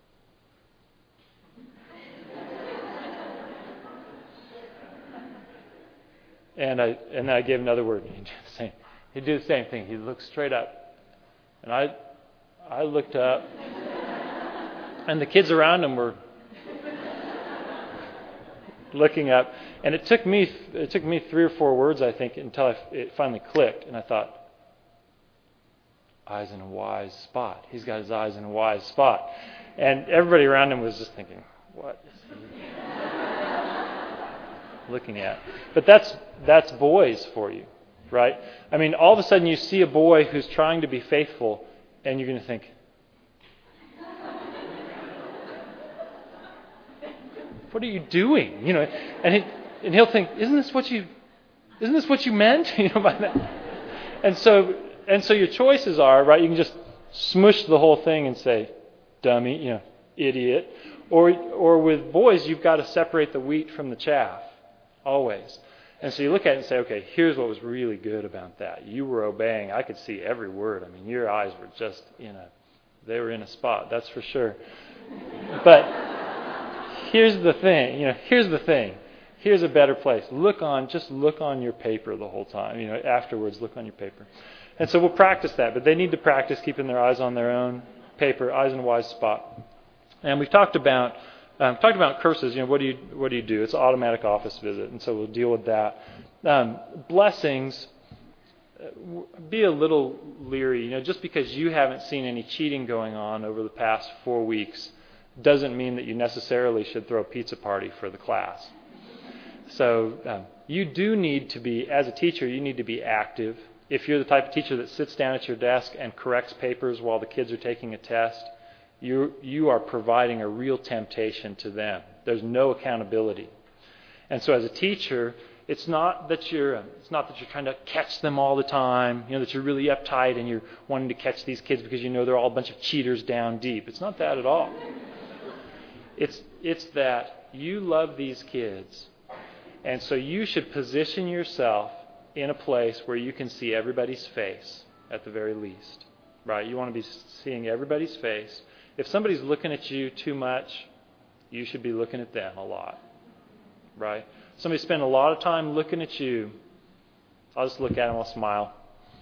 And I and then I gave another word, and he'd do the same. He'd do the same thing. He'd look straight up. And I I looked up, and the kids around him were looking up, and it took me it took me three or four words, I think, until I, it finally clicked, and I thought, eyes in a wise spot. He's got his eyes in a wise spot, and everybody around him was just thinking, what is he looking at? But that's that's boys for you, right? I mean, all of a sudden you see a boy who's trying to be faithful, and you're going to think, what are you doing? You know, and he, and he'll think, isn't this what you, isn't this what you meant? You know, by that. And so, and so your choices are, right? You can just smush the whole thing and say, dummy, you know, idiot. Or, or with boys, you've got to separate the wheat from the chaff, always. And so you look at it and say, okay, here's what was really good about that. You were obeying. I could see every word. I mean, your eyes were just in a, they were in a spot, that's for sure. But here's the thing, you know, here's the thing. Here's a better place. Look on, just look on your paper the whole time. You know, afterwards, look on your paper. And so we'll practice that, but they need to practice keeping their eyes on their own paper, eyes in a wise spot. And we've talked about um, talked about curses. You know, what do you what do you do? It's an automatic office visit, and so we'll deal with that. Um, blessings. Be a little leery. You know, just because you haven't seen any cheating going on over the past four weeks doesn't mean that you necessarily should throw a pizza party for the class. So um, you do need to be, as a teacher, you need to be active. If you're the type of teacher that sits down at your desk and corrects papers while the kids are taking a test, you you are providing a real temptation to them. There's no accountability. And so as a teacher, it's not that you're it's not that you're trying to catch them all the time, you know, that you're really uptight and you're wanting to catch these kids because you know they're all a bunch of cheaters down deep. It's not that at all. It's it's that you love these kids, and so you should position yourself in a place where you can see everybody's face at the very least, right? You want to be seeing everybody's face. If somebody's looking at you too much, you should be looking at them a lot, right? Somebody spend a lot of time looking at you, I'll just look at them, I'll smile.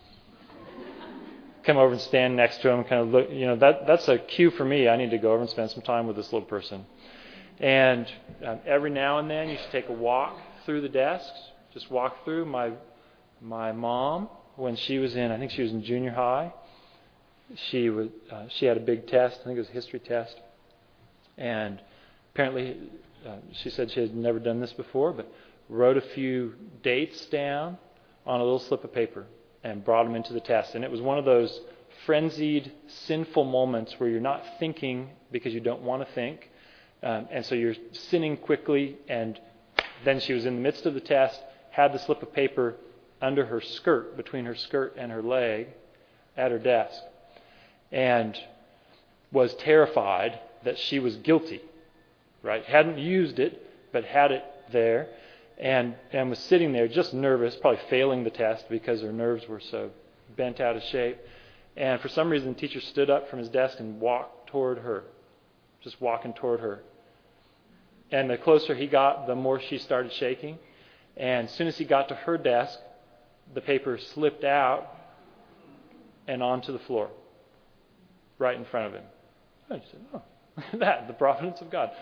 Come over and stand next to them, kind of look, you know, that that's a cue for me. I need to go over and spend some time with this little person. And um, every now and then you should take a walk through the desks. Just walk through. My my mom, when she was in, I think she was in junior high, she was uh, she had a big test. I think it was a history test. And apparently uh, she said she had never done this before, but wrote a few dates down on a little slip of paper and brought them into the test. And it was one of those frenzied, sinful moments where you're not thinking because you don't want to think. Um, and so you're sinning quickly. And then she was in the midst of the test, had the slip of paper under her skirt, between her skirt and her leg, at her desk, and was terrified that she was guilty, right? Hadn't used it, but had it there. And and was sitting there just nervous, probably failing the test because her nerves were so bent out of shape. And for some reason, the teacher stood up from his desk and walked toward her, just walking toward her. And the closer he got, the more she started shaking. And as soon as he got to her desk, the paper slipped out and onto the floor, right in front of him. I said, oh, that, the providence of God.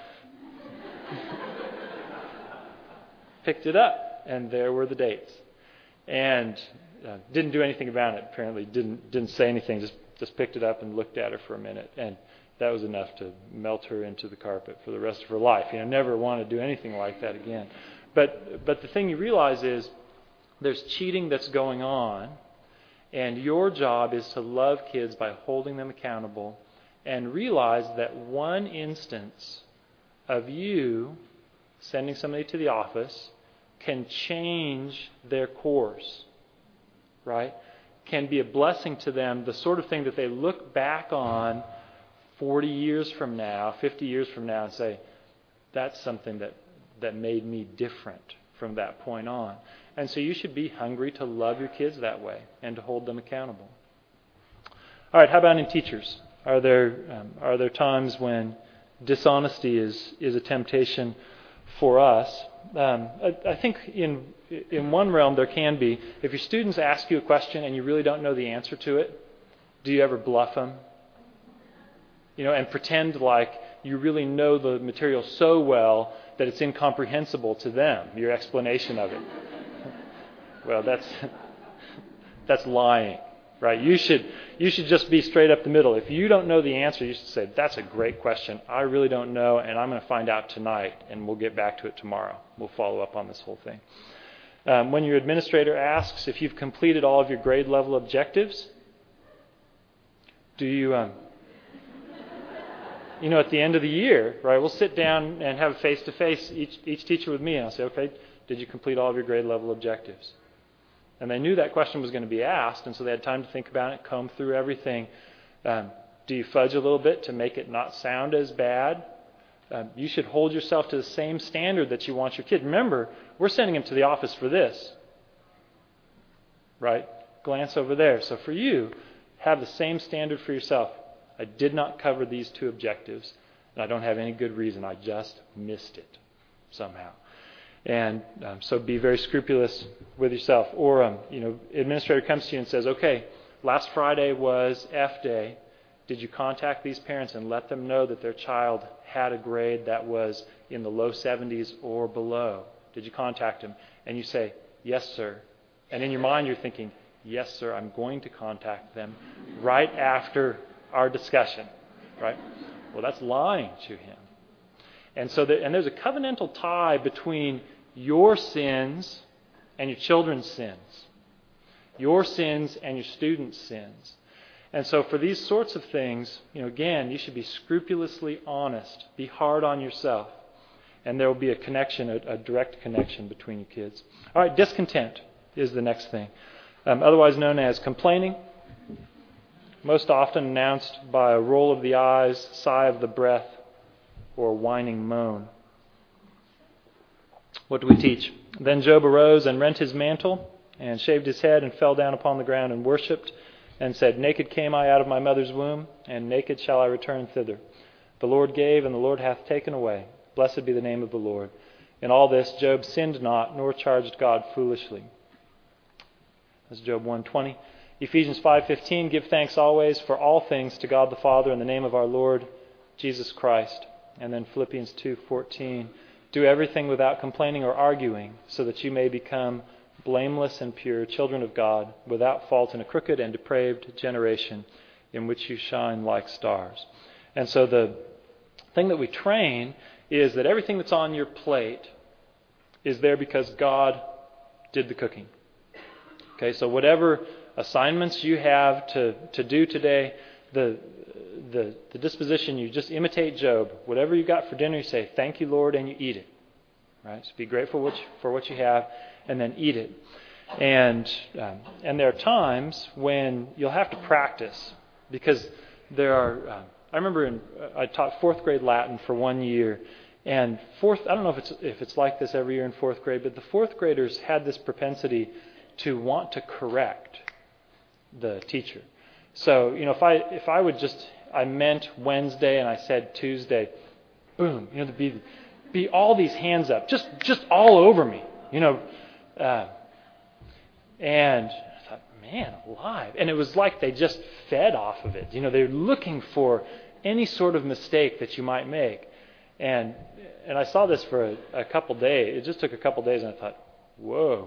Picked it up, and there were the dates. And uh, didn't do anything about it. Apparently, didn't didn't say anything. Just just picked it up and looked at her for a minute, and that was enough to melt her into the carpet for the rest of her life. You know, never want to do anything like that again. But but the thing you realize is there's cheating that's going on, and your job is to love kids by holding them accountable, and realize that one instance of you sending somebody to the office can change their course, right? Can be a blessing to them, the sort of thing that they look back on forty years from now, fifty years from now, and say, that's something that, that made me different from that point on. And so you should be hungry to love your kids that way and to hold them accountable. All right, how about in teachers? Are there um, are there times when dishonesty is, is a temptation for us? Um, I, I think in in one realm there can be. If your students ask you a question and you really don't know the answer to it, do you ever bluff them? You know, and pretend like you really know the material so well that it's incomprehensible to them, your explanation of it. Well, that's that's lying, right? You should you should just be straight up the middle. If you don't know the answer, you should say, that's a great question. I really don't know, and I'm going to find out tonight, and we'll get back to it tomorrow. We'll follow up on this whole thing. Um, when your administrator asks if you've completed all of your grade level objectives, do you... Um, You know, at the end of the year, right, we'll sit down and have a face-to-face, each, each teacher with me, and I'll say, okay, did you complete all of your grade level objectives? And they knew that question was going to be asked, and so they had time to think about it, comb through everything. Um, do you fudge a little bit to make it not sound as bad? Um, you should hold yourself to the same standard that you want your kid. Remember, we're sending him to the office for this, right? Glance over there. So for you, have the same standard for yourself. I did not cover these two objectives, and I don't have any good reason. I just missed it somehow. And um, so be very scrupulous with yourself. Or, um, you know, administrator comes to you and says, okay, last Friday was F Day. Did you contact these parents and let them know that their child had a grade that was in the low seventies or below? Did you contact them? And you say, yes, sir. And in your mind you're thinking, yes, sir, I'm going to contact them right after our discussion, right? Well, that's lying to him. And so, there, and there's a covenantal tie between your sins and your children's sins, your sins and your students' sins. And so, for these sorts of things, you know, again, you should be scrupulously honest. Be hard on yourself, and there will be a connection, a, a direct connection between your kids. All right, discontent is the next thing, um, otherwise known as complaining. Most often announced by a roll of the eyes, sigh of the breath, or a whining moan. What do we teach? Then Job arose and rent his mantle, and shaved his head, and fell down upon the ground, and worshipped, and said, naked came I out of my mother's womb, and naked shall I return thither. The Lord gave, and the Lord hath taken away. Blessed be the name of the Lord. In all this Job sinned not, nor charged God foolishly. That's Job one twenty. Ephesians five fifteen, give thanks always for all things to God the Father in the name of our Lord Jesus Christ. And then Philippians two fourteen, do everything without complaining or arguing, so that you may become blameless and pure, children of God, without fault in a crooked and depraved generation in which you shine like stars. And so the thing that we train is that everything that's on your plate is there because God did the cooking. Okay, so whatever assignments you have to, to do today, the, the the disposition, you just imitate Job. Whatever you got for dinner, you say, thank you, Lord, and you eat it. Right? So be grateful what you, for what you have, and then eat it. And um, and there are times when you'll have to practice, because there are, uh, I remember in, uh, I taught fourth grade Latin for one year, and fourth, I don't know if it's if it's like this every year in fourth grade, but the fourth graders had this propensity to want to correct the teacher. So, you know, if I if I would just, I meant Wednesday and I said Tuesday, boom, you know, there'd be, be all these hands up, just just all over me, you know. Uh, and I thought, man, alive. And it was like they just fed off of it. You know, they're looking for any sort of mistake that you might make. And and I saw this for a, a couple days. It just took a couple days, and I thought, whoa.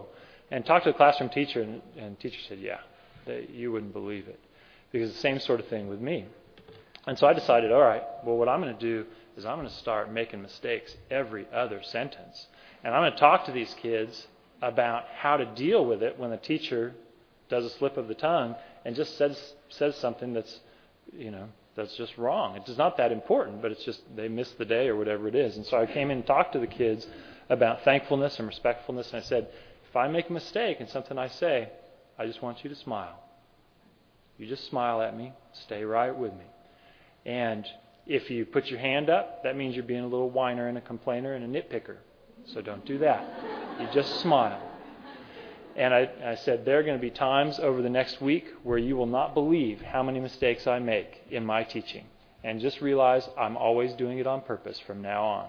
and talked to the classroom teacher, and, and the teacher said, yeah, they, you wouldn't believe it. Because the same sort of thing with me. And so I decided, all right, well, what I'm going to do is I'm going to start making mistakes every other sentence. And I'm going to talk to these kids about how to deal with it when the teacher does a slip of the tongue and just says says something that's, you know, that's just wrong. It's not that important, but it's just they missed the day or whatever it is. And so I came in and talked to the kids about thankfulness and respectfulness, and I said, if I make a mistake in something I say, I just want you to smile. You just smile at me, stay right with me. And if you put your hand up, that means you're being a little whiner and a complainer and a nitpicker. So don't do that. You just smile. And I, I said, there are going to be times over the next week where you will not believe how many mistakes I make in my teaching. And just realize I'm always doing it on purpose from now on.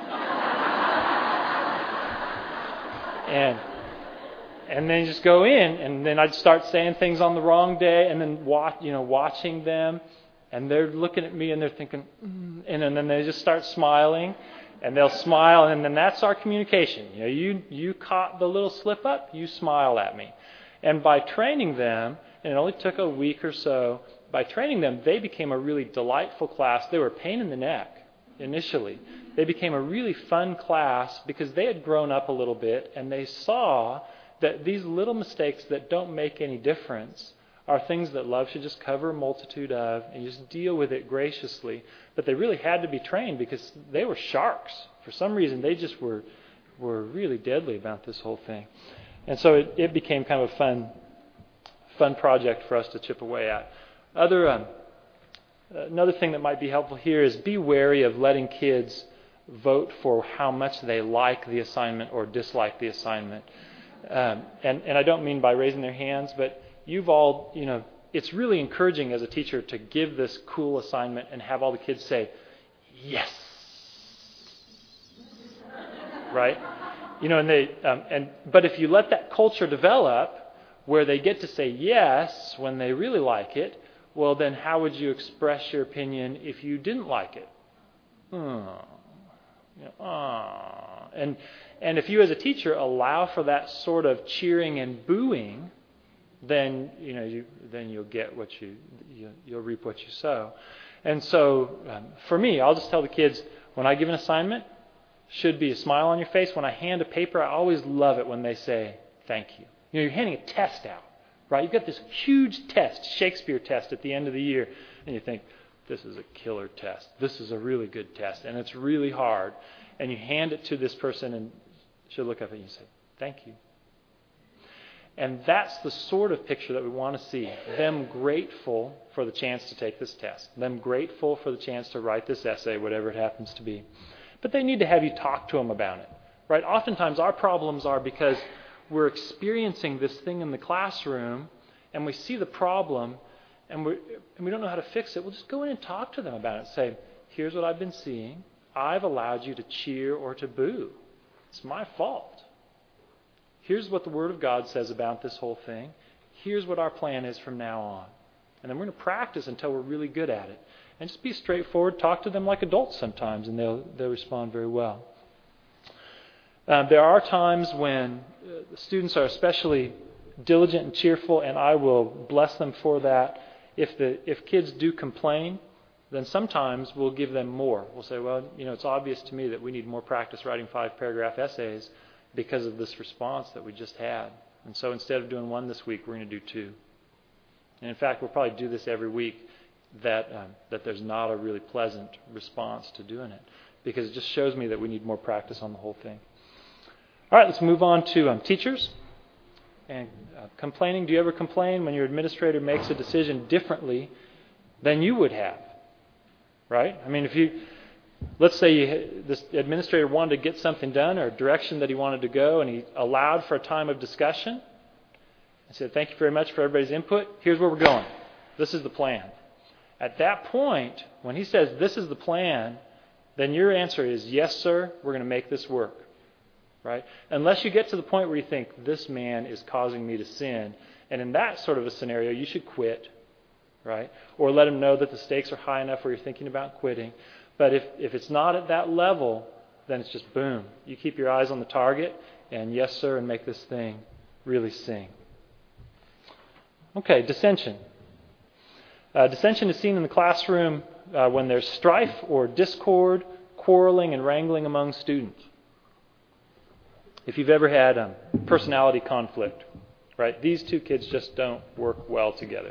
and and then just go in, and then I'd start saying things on the wrong day, and then watch, you know, watching them, and they're looking at me and they're thinking, mm, and, and then they just start smiling. And they'll smile, and then that's our communication. You know, you you caught the little slip up, you smile at me. And by training them, and it only took a week or so, by training them, they became a really delightful class. They were a pain in the neck initially. They became a really fun class because they had grown up a little bit, and they saw that these little mistakes that don't make any difference are things that love should just cover a multitude of and just deal with it graciously. But they really had to be trained because they were sharks. For some reason, they just were were really deadly about this whole thing. And so it, it became kind of a fun fun project for us to chip away at. Other um, another thing that might be helpful here is be wary of letting kids vote for how much they like the assignment or dislike the assignment. Um, and, and I don't mean by raising their hands, but you've all, you know, it's really encouraging as a teacher to give this cool assignment and have all the kids say, yes. Right? You know, and they, um, and but if you let that culture develop where they get to say yes when they really like it, well, then how would you express your opinion if you didn't like it? Oh, you know, oh. And, and if you as a teacher allow for that sort of cheering and booing, then you know you then you'll get what you, you you'll reap what you sow. And so um, for me, I'll just tell the kids when I give an assignment, should be a smile on your face. When I hand a paper, I always love it when they say thank you. You know, you're handing a test out, right? You've got this huge test, Shakespeare test at the end of the year, and you think this is a killer test. This is a really good test, and it's really hard. And you hand it to this person, and she'll look up at you and say thank you. And that's the sort of picture that we want to see. Them grateful for the chance to take this test. Them grateful for the chance to write this essay, whatever it happens to be. But they need to have you talk to them about it. Right? Oftentimes our problems are because we're experiencing this thing in the classroom and we see the problem and, we're, and we don't know how to fix it. We'll just go in and talk to them about it. Say, here's what I've been seeing. I've allowed you to cheer or to boo. It's my fault. Here's what the Word of God says about this whole thing. Here's what our plan is from now on. And then we're going to practice until we're really good at it. And just be straightforward. Talk to them like adults sometimes, and they'll they'll respond very well. Uh, there are times when uh, the students are especially diligent and cheerful, and I will bless them for that. If the if kids do complain, then sometimes we'll give them more. We'll say, well, you know, it's obvious to me that we need more practice writing five-paragraph essays because of this response that we just had. And so instead of doing one this week, we're going to do two. And in fact, we'll probably do this every week, that um, that there's not a really pleasant response to doing it, because it just shows me that we need more practice on the whole thing. All right, let's move on to um, teachers. And uh, complaining. Do you ever complain when your administrator makes a decision differently than you would have? Right? I mean, if you... Let's say you, this administrator wanted to get something done or a direction that he wanted to go, and he allowed for a time of discussion. I said, thank you very much for everybody's input. Here's where we're going. This is the plan. At that point, when he says this is the plan, then your answer is, yes, sir, we're going to make this work. Right? Unless you get to the point where you think, this man is causing me to sin. And in that sort of a scenario, you should quit. Right? Or let him know that the stakes are high enough where you're thinking about quitting. But if, if it's not at that level, then it's just boom. You keep your eyes on the target, and yes, sir, and make this thing really sing. Okay, dissension. Uh, dissension is seen in the classroom uh, when there's strife or discord, quarreling and wrangling among students. If you've ever had um, personality conflict, right? These two kids just don't work well together.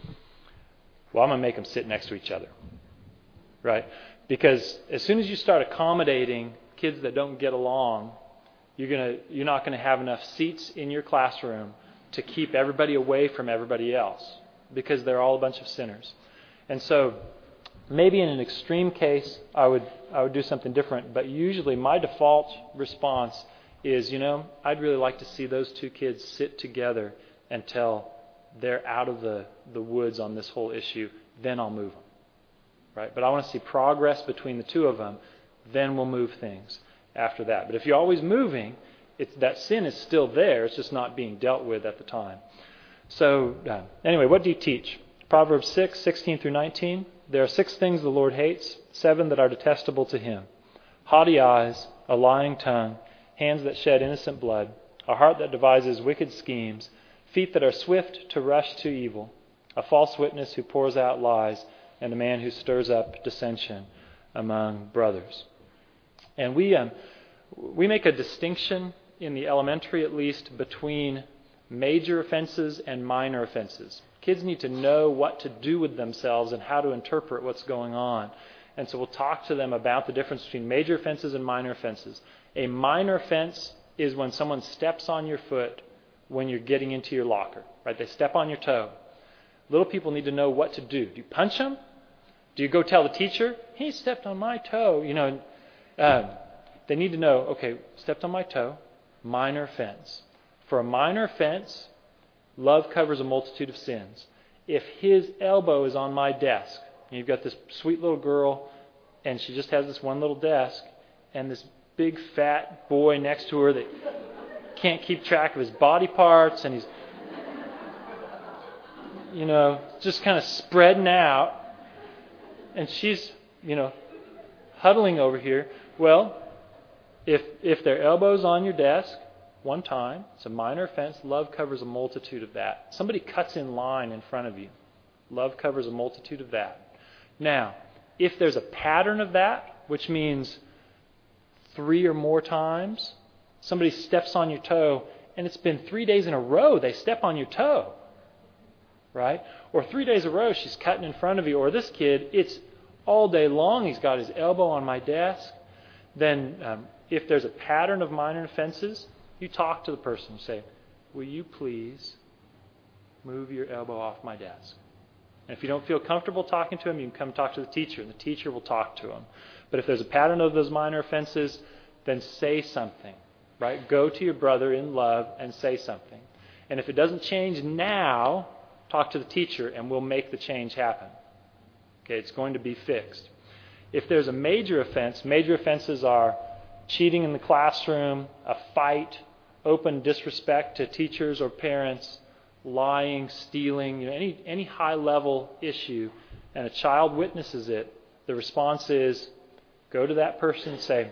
Well, I'm going to make them sit next to each other, right? Because as soon as you start accommodating kids that don't get along, you're gonna you're not going to have enough seats in your classroom to keep everybody away from everybody else, because they're all a bunch of sinners. And so maybe in an extreme case, I would I would do something different. But usually my default response is, you know, I'd really like to see those two kids sit together until they're out of the, the woods on this whole issue. Then I'll move them. Right? But I want to see progress between the two of them. Then we'll move things after that. But if you're always moving, it's, that sin is still there. It's just not being dealt with at the time. So uh, anyway, what do you teach? Proverbs six, sixteen through nineteen. There are six things the Lord hates, seven that are detestable to him. Haughty eyes, a lying tongue, hands that shed innocent blood, a heart that devises wicked schemes, feet that are swift to rush to evil, a false witness who pours out lies, and a man who stirs up dissension among brothers. And we um, we make a distinction in the elementary, at least, between major offenses and minor offenses. Kids need to know what to do with themselves and how to interpret what's going on. And so we'll talk to them about the difference between major offenses and minor offenses. A minor offense is when someone steps on your foot when you're getting into your locker, right? They step on your toe. Little people need to know what to do. Do you punch them? Do you go tell the teacher, he stepped on my toe? You know, um, they need to know, okay, stepped on my toe, minor offense. For a minor offense, love covers a multitude of sins. If his elbow is on my desk, and you've got this sweet little girl, and she just has this one little desk, and this big fat boy next to her that can't keep track of his body parts, and he's, you know, just kind of spreading out, and she's, you know, huddling over here. Well, if if their elbow's on your desk one time, it's a minor offense. Love covers a multitude of that. Somebody cuts in line in front of you. Love covers a multitude of that. Now, if there's a pattern of that, which means three or more times, somebody steps on your toe, and it's been three days in a row they step on your toe, right? Or three days in a row she's cutting in front of you. Or this kid, it's all day long he's got his elbow on my desk. Then um, if there's a pattern of minor offenses, you talk to the person and say, will you please move your elbow off my desk? And if you don't feel comfortable talking to him, you can come talk to the teacher, and the teacher will talk to him. But if there's a pattern of those minor offenses, then say something, right? Go to your brother in love and say something. And if it doesn't change now, talk to the teacher, and we'll make the change happen. Okay, it's going to be fixed. If there's a major offense, major offenses are cheating in the classroom, a fight, open disrespect to teachers or parents, lying, stealing, you know, any any high-level issue, and a child witnesses it, the response is, go to that person and say,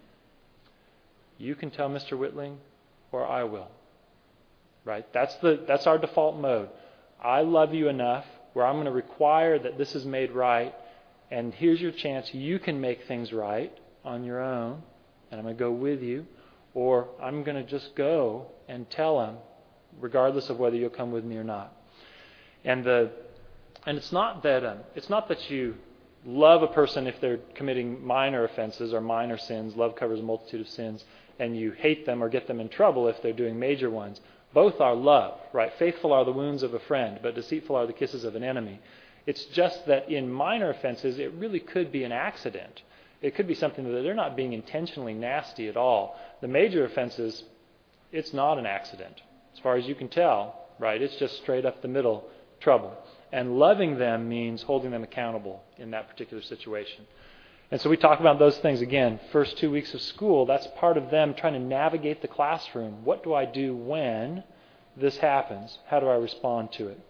you can tell Mister Whitling, or I will. Right? That's the that's our default mode. I love you enough where I'm going to require that this is made right, and here's your chance. You can make things right on your own, and I'm going to go with you, or I'm going to just go and tell him, regardless of whether you'll come with me or not. And the and it's not that um, it's not that you love a person if they're committing minor offenses or minor sins. Love covers a multitude of sins. And you hate them or get them in trouble if they're doing major ones. Both are love, right? Faithful are the wounds of a friend, but deceitful are the kisses of an enemy. It's just that in minor offenses, it really could be an accident. It could be something that they're not being intentionally nasty at all. The major offenses, it's not an accident. As far as you can tell, right? It's just straight up the middle trouble. And loving them means holding them accountable in that particular situation. And so we talk about those things again. First two weeks of school, that's part of them trying to navigate the classroom. What do I do when this happens? How do I respond to it?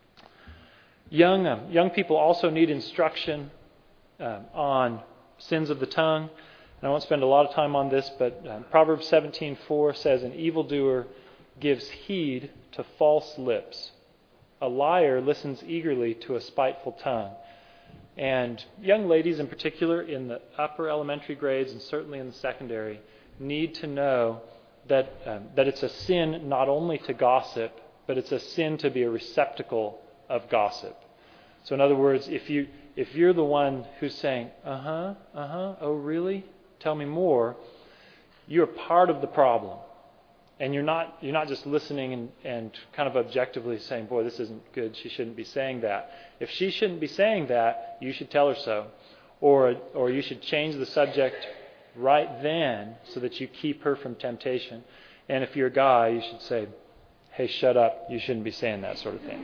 Young um, young people also need instruction um, on sins of the tongue. And I won't spend a lot of time on this, but um, Proverbs seventeen four says, an evildoer gives heed to false lips. A liar listens eagerly to a spiteful tongue. And young ladies in particular in the upper elementary grades and certainly in the secondary need to know that um, that it's a sin not only to gossip, but it's a sin to be a receptacle of gossip. So in other words, if you if you're the one who's saying, uh-huh, uh-huh, oh really? Tell me more, you're part of the problem. And you're not you're not just listening and, and kind of objectively saying, boy, this isn't good, she shouldn't be saying that. If she shouldn't be saying that, you should tell her so. Or or you should change the subject right then so that you keep her from temptation. And if you're a guy, you should say, hey, shut up, you shouldn't be saying that sort of thing.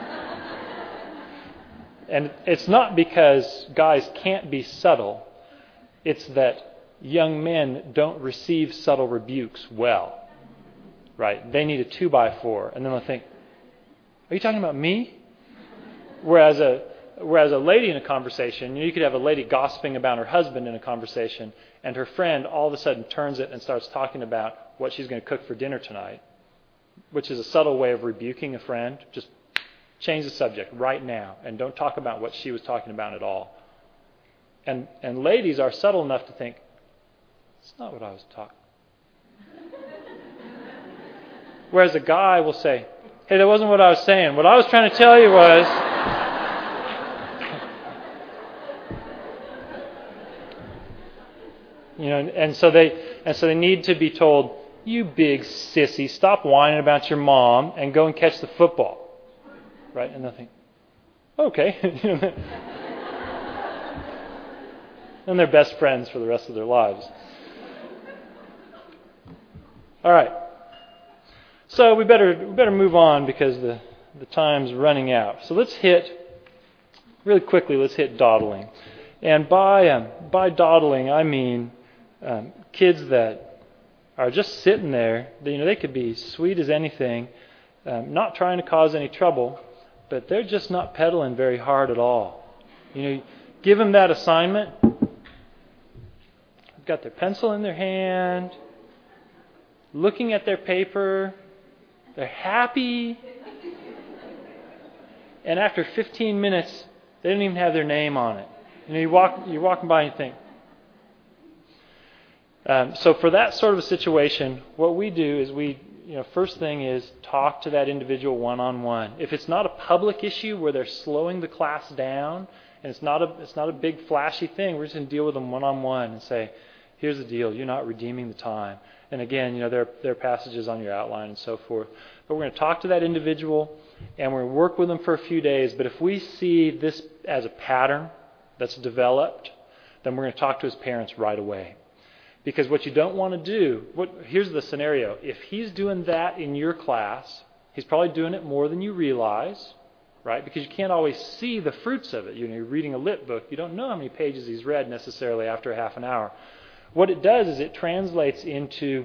And it's not because guys can't be subtle. It's that young men don't receive subtle rebukes well. Right? They need a two by four. And then they'll think, are you talking about me? Whereas a whereas a lady in a conversation, you could have a lady gossiping about her husband in a conversation, and her friend all of a sudden turns it and starts talking about what she's going to cook for dinner tonight, which is a subtle way of rebuking a friend. Just change the subject right now and don't talk about what she was talking about at all. And and ladies are subtle enough to think, it's not what I was talking. Whereas a guy will say, hey, that wasn't what I was saying. What I was trying to tell you was... you know, and, and so they and so they need to be told, you big sissy, stop whining about your mom and go and catch the football. Right? And they'll think, okay. And they're best friends for the rest of their lives. All right. So we better we better move on because the, the time's running out. So let's hit, really quickly, let's hit dawdling. And by um, by dawdling, I mean um, kids that are just sitting there. You know, they could be sweet as anything, um, not trying to cause any trouble, but they're just not pedaling very hard at all. You know, give them that assignment. They've got their pencil in their hand, looking at their paper. They're happy. And after fifteen minutes, they don't even have their name on it. You know, you walk, you're walking by and you think. Um, so for that sort of a situation, what we do is we, you know, first thing is talk to that individual one-on-one. If it's not a public issue where they're slowing the class down, and it's not a it's not a big flashy thing, we're just going to deal with them one-on-one and say, here's the deal, you're not redeeming the time. And again, you know, there, there are passages on your outline and so forth. But we're going to talk to that individual, and we're going to work with them for a few days. But if we see this as a pattern that's developed, then we're going to talk to his parents right away. Because what you don't want to do, what, here's the scenario. If he's doing that in your class, he's probably doing it more than you realize, right? Because you can't always see the fruits of it. You know, you're reading a lit book. You don't know how many pages he's read necessarily after half an hour. What it does is it translates into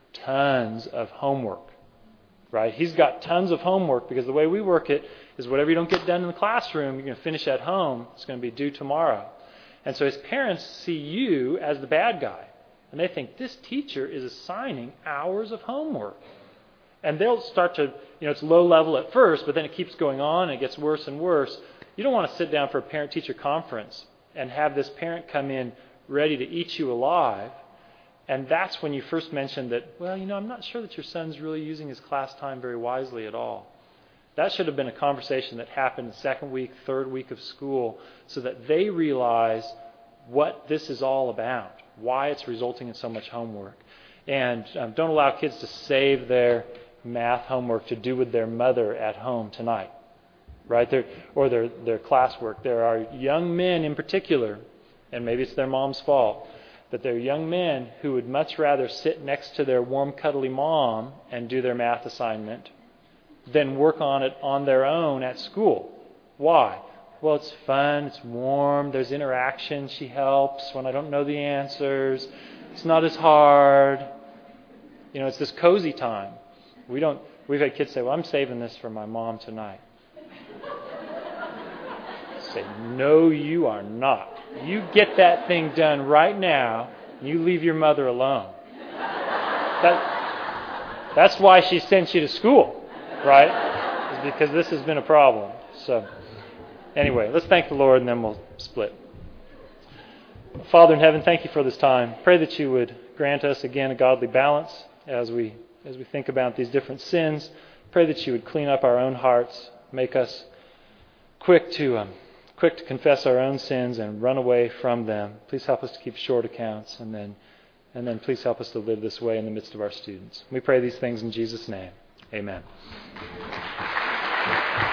tons of homework, right? He's got tons of homework because the way we work it is whatever you don't get done in the classroom, you're going to finish at home. It's going to be due tomorrow. And so his parents see you as the bad guy. And they think this teacher is assigning hours of homework. And they'll start to, you know, it's low level at first, but then it keeps going on and it gets worse and worse. You don't want to sit down for a parent-teacher conference and have this parent come in ready to eat you alive. And that's when you first mentioned that, well, you know, I'm not sure that your son's really using his class time very wisely at all. That should have been a conversation that happened second week, third week of school so that they realize what this is all about, why it's resulting in so much homework. And um, don't allow kids to save their math homework to do with their mother at home tonight, right? They're, or their, their classwork. There are young men in particular, and maybe it's their mom's fault, but they're young men who would much rather sit next to their warm, cuddly mom and do their math assignment than work on it on their own at school. Why? Well, it's fun, it's warm, there's interaction, she helps when I don't know the answers, it's not as hard. You know, it's this cozy time. We don't, we've had kids say, well, I'm saving this for my mom tonight. Say, no, you are not. You get that thing done right now, and you leave your mother alone. That, That's why she sent you to school, right? It's because this has been a problem. So, anyway, let's thank the Lord and then we'll split. Father in heaven, thank you for this time. Pray that you would grant us again a godly balance as we as we think about these different sins. Pray that you would clean up our own hearts, make us quick to um, quick to confess our own sins and run away from them. Please help us to keep short accounts, and then and then please help us to live this way in the midst of our students. We pray these things in Jesus' name. Amen.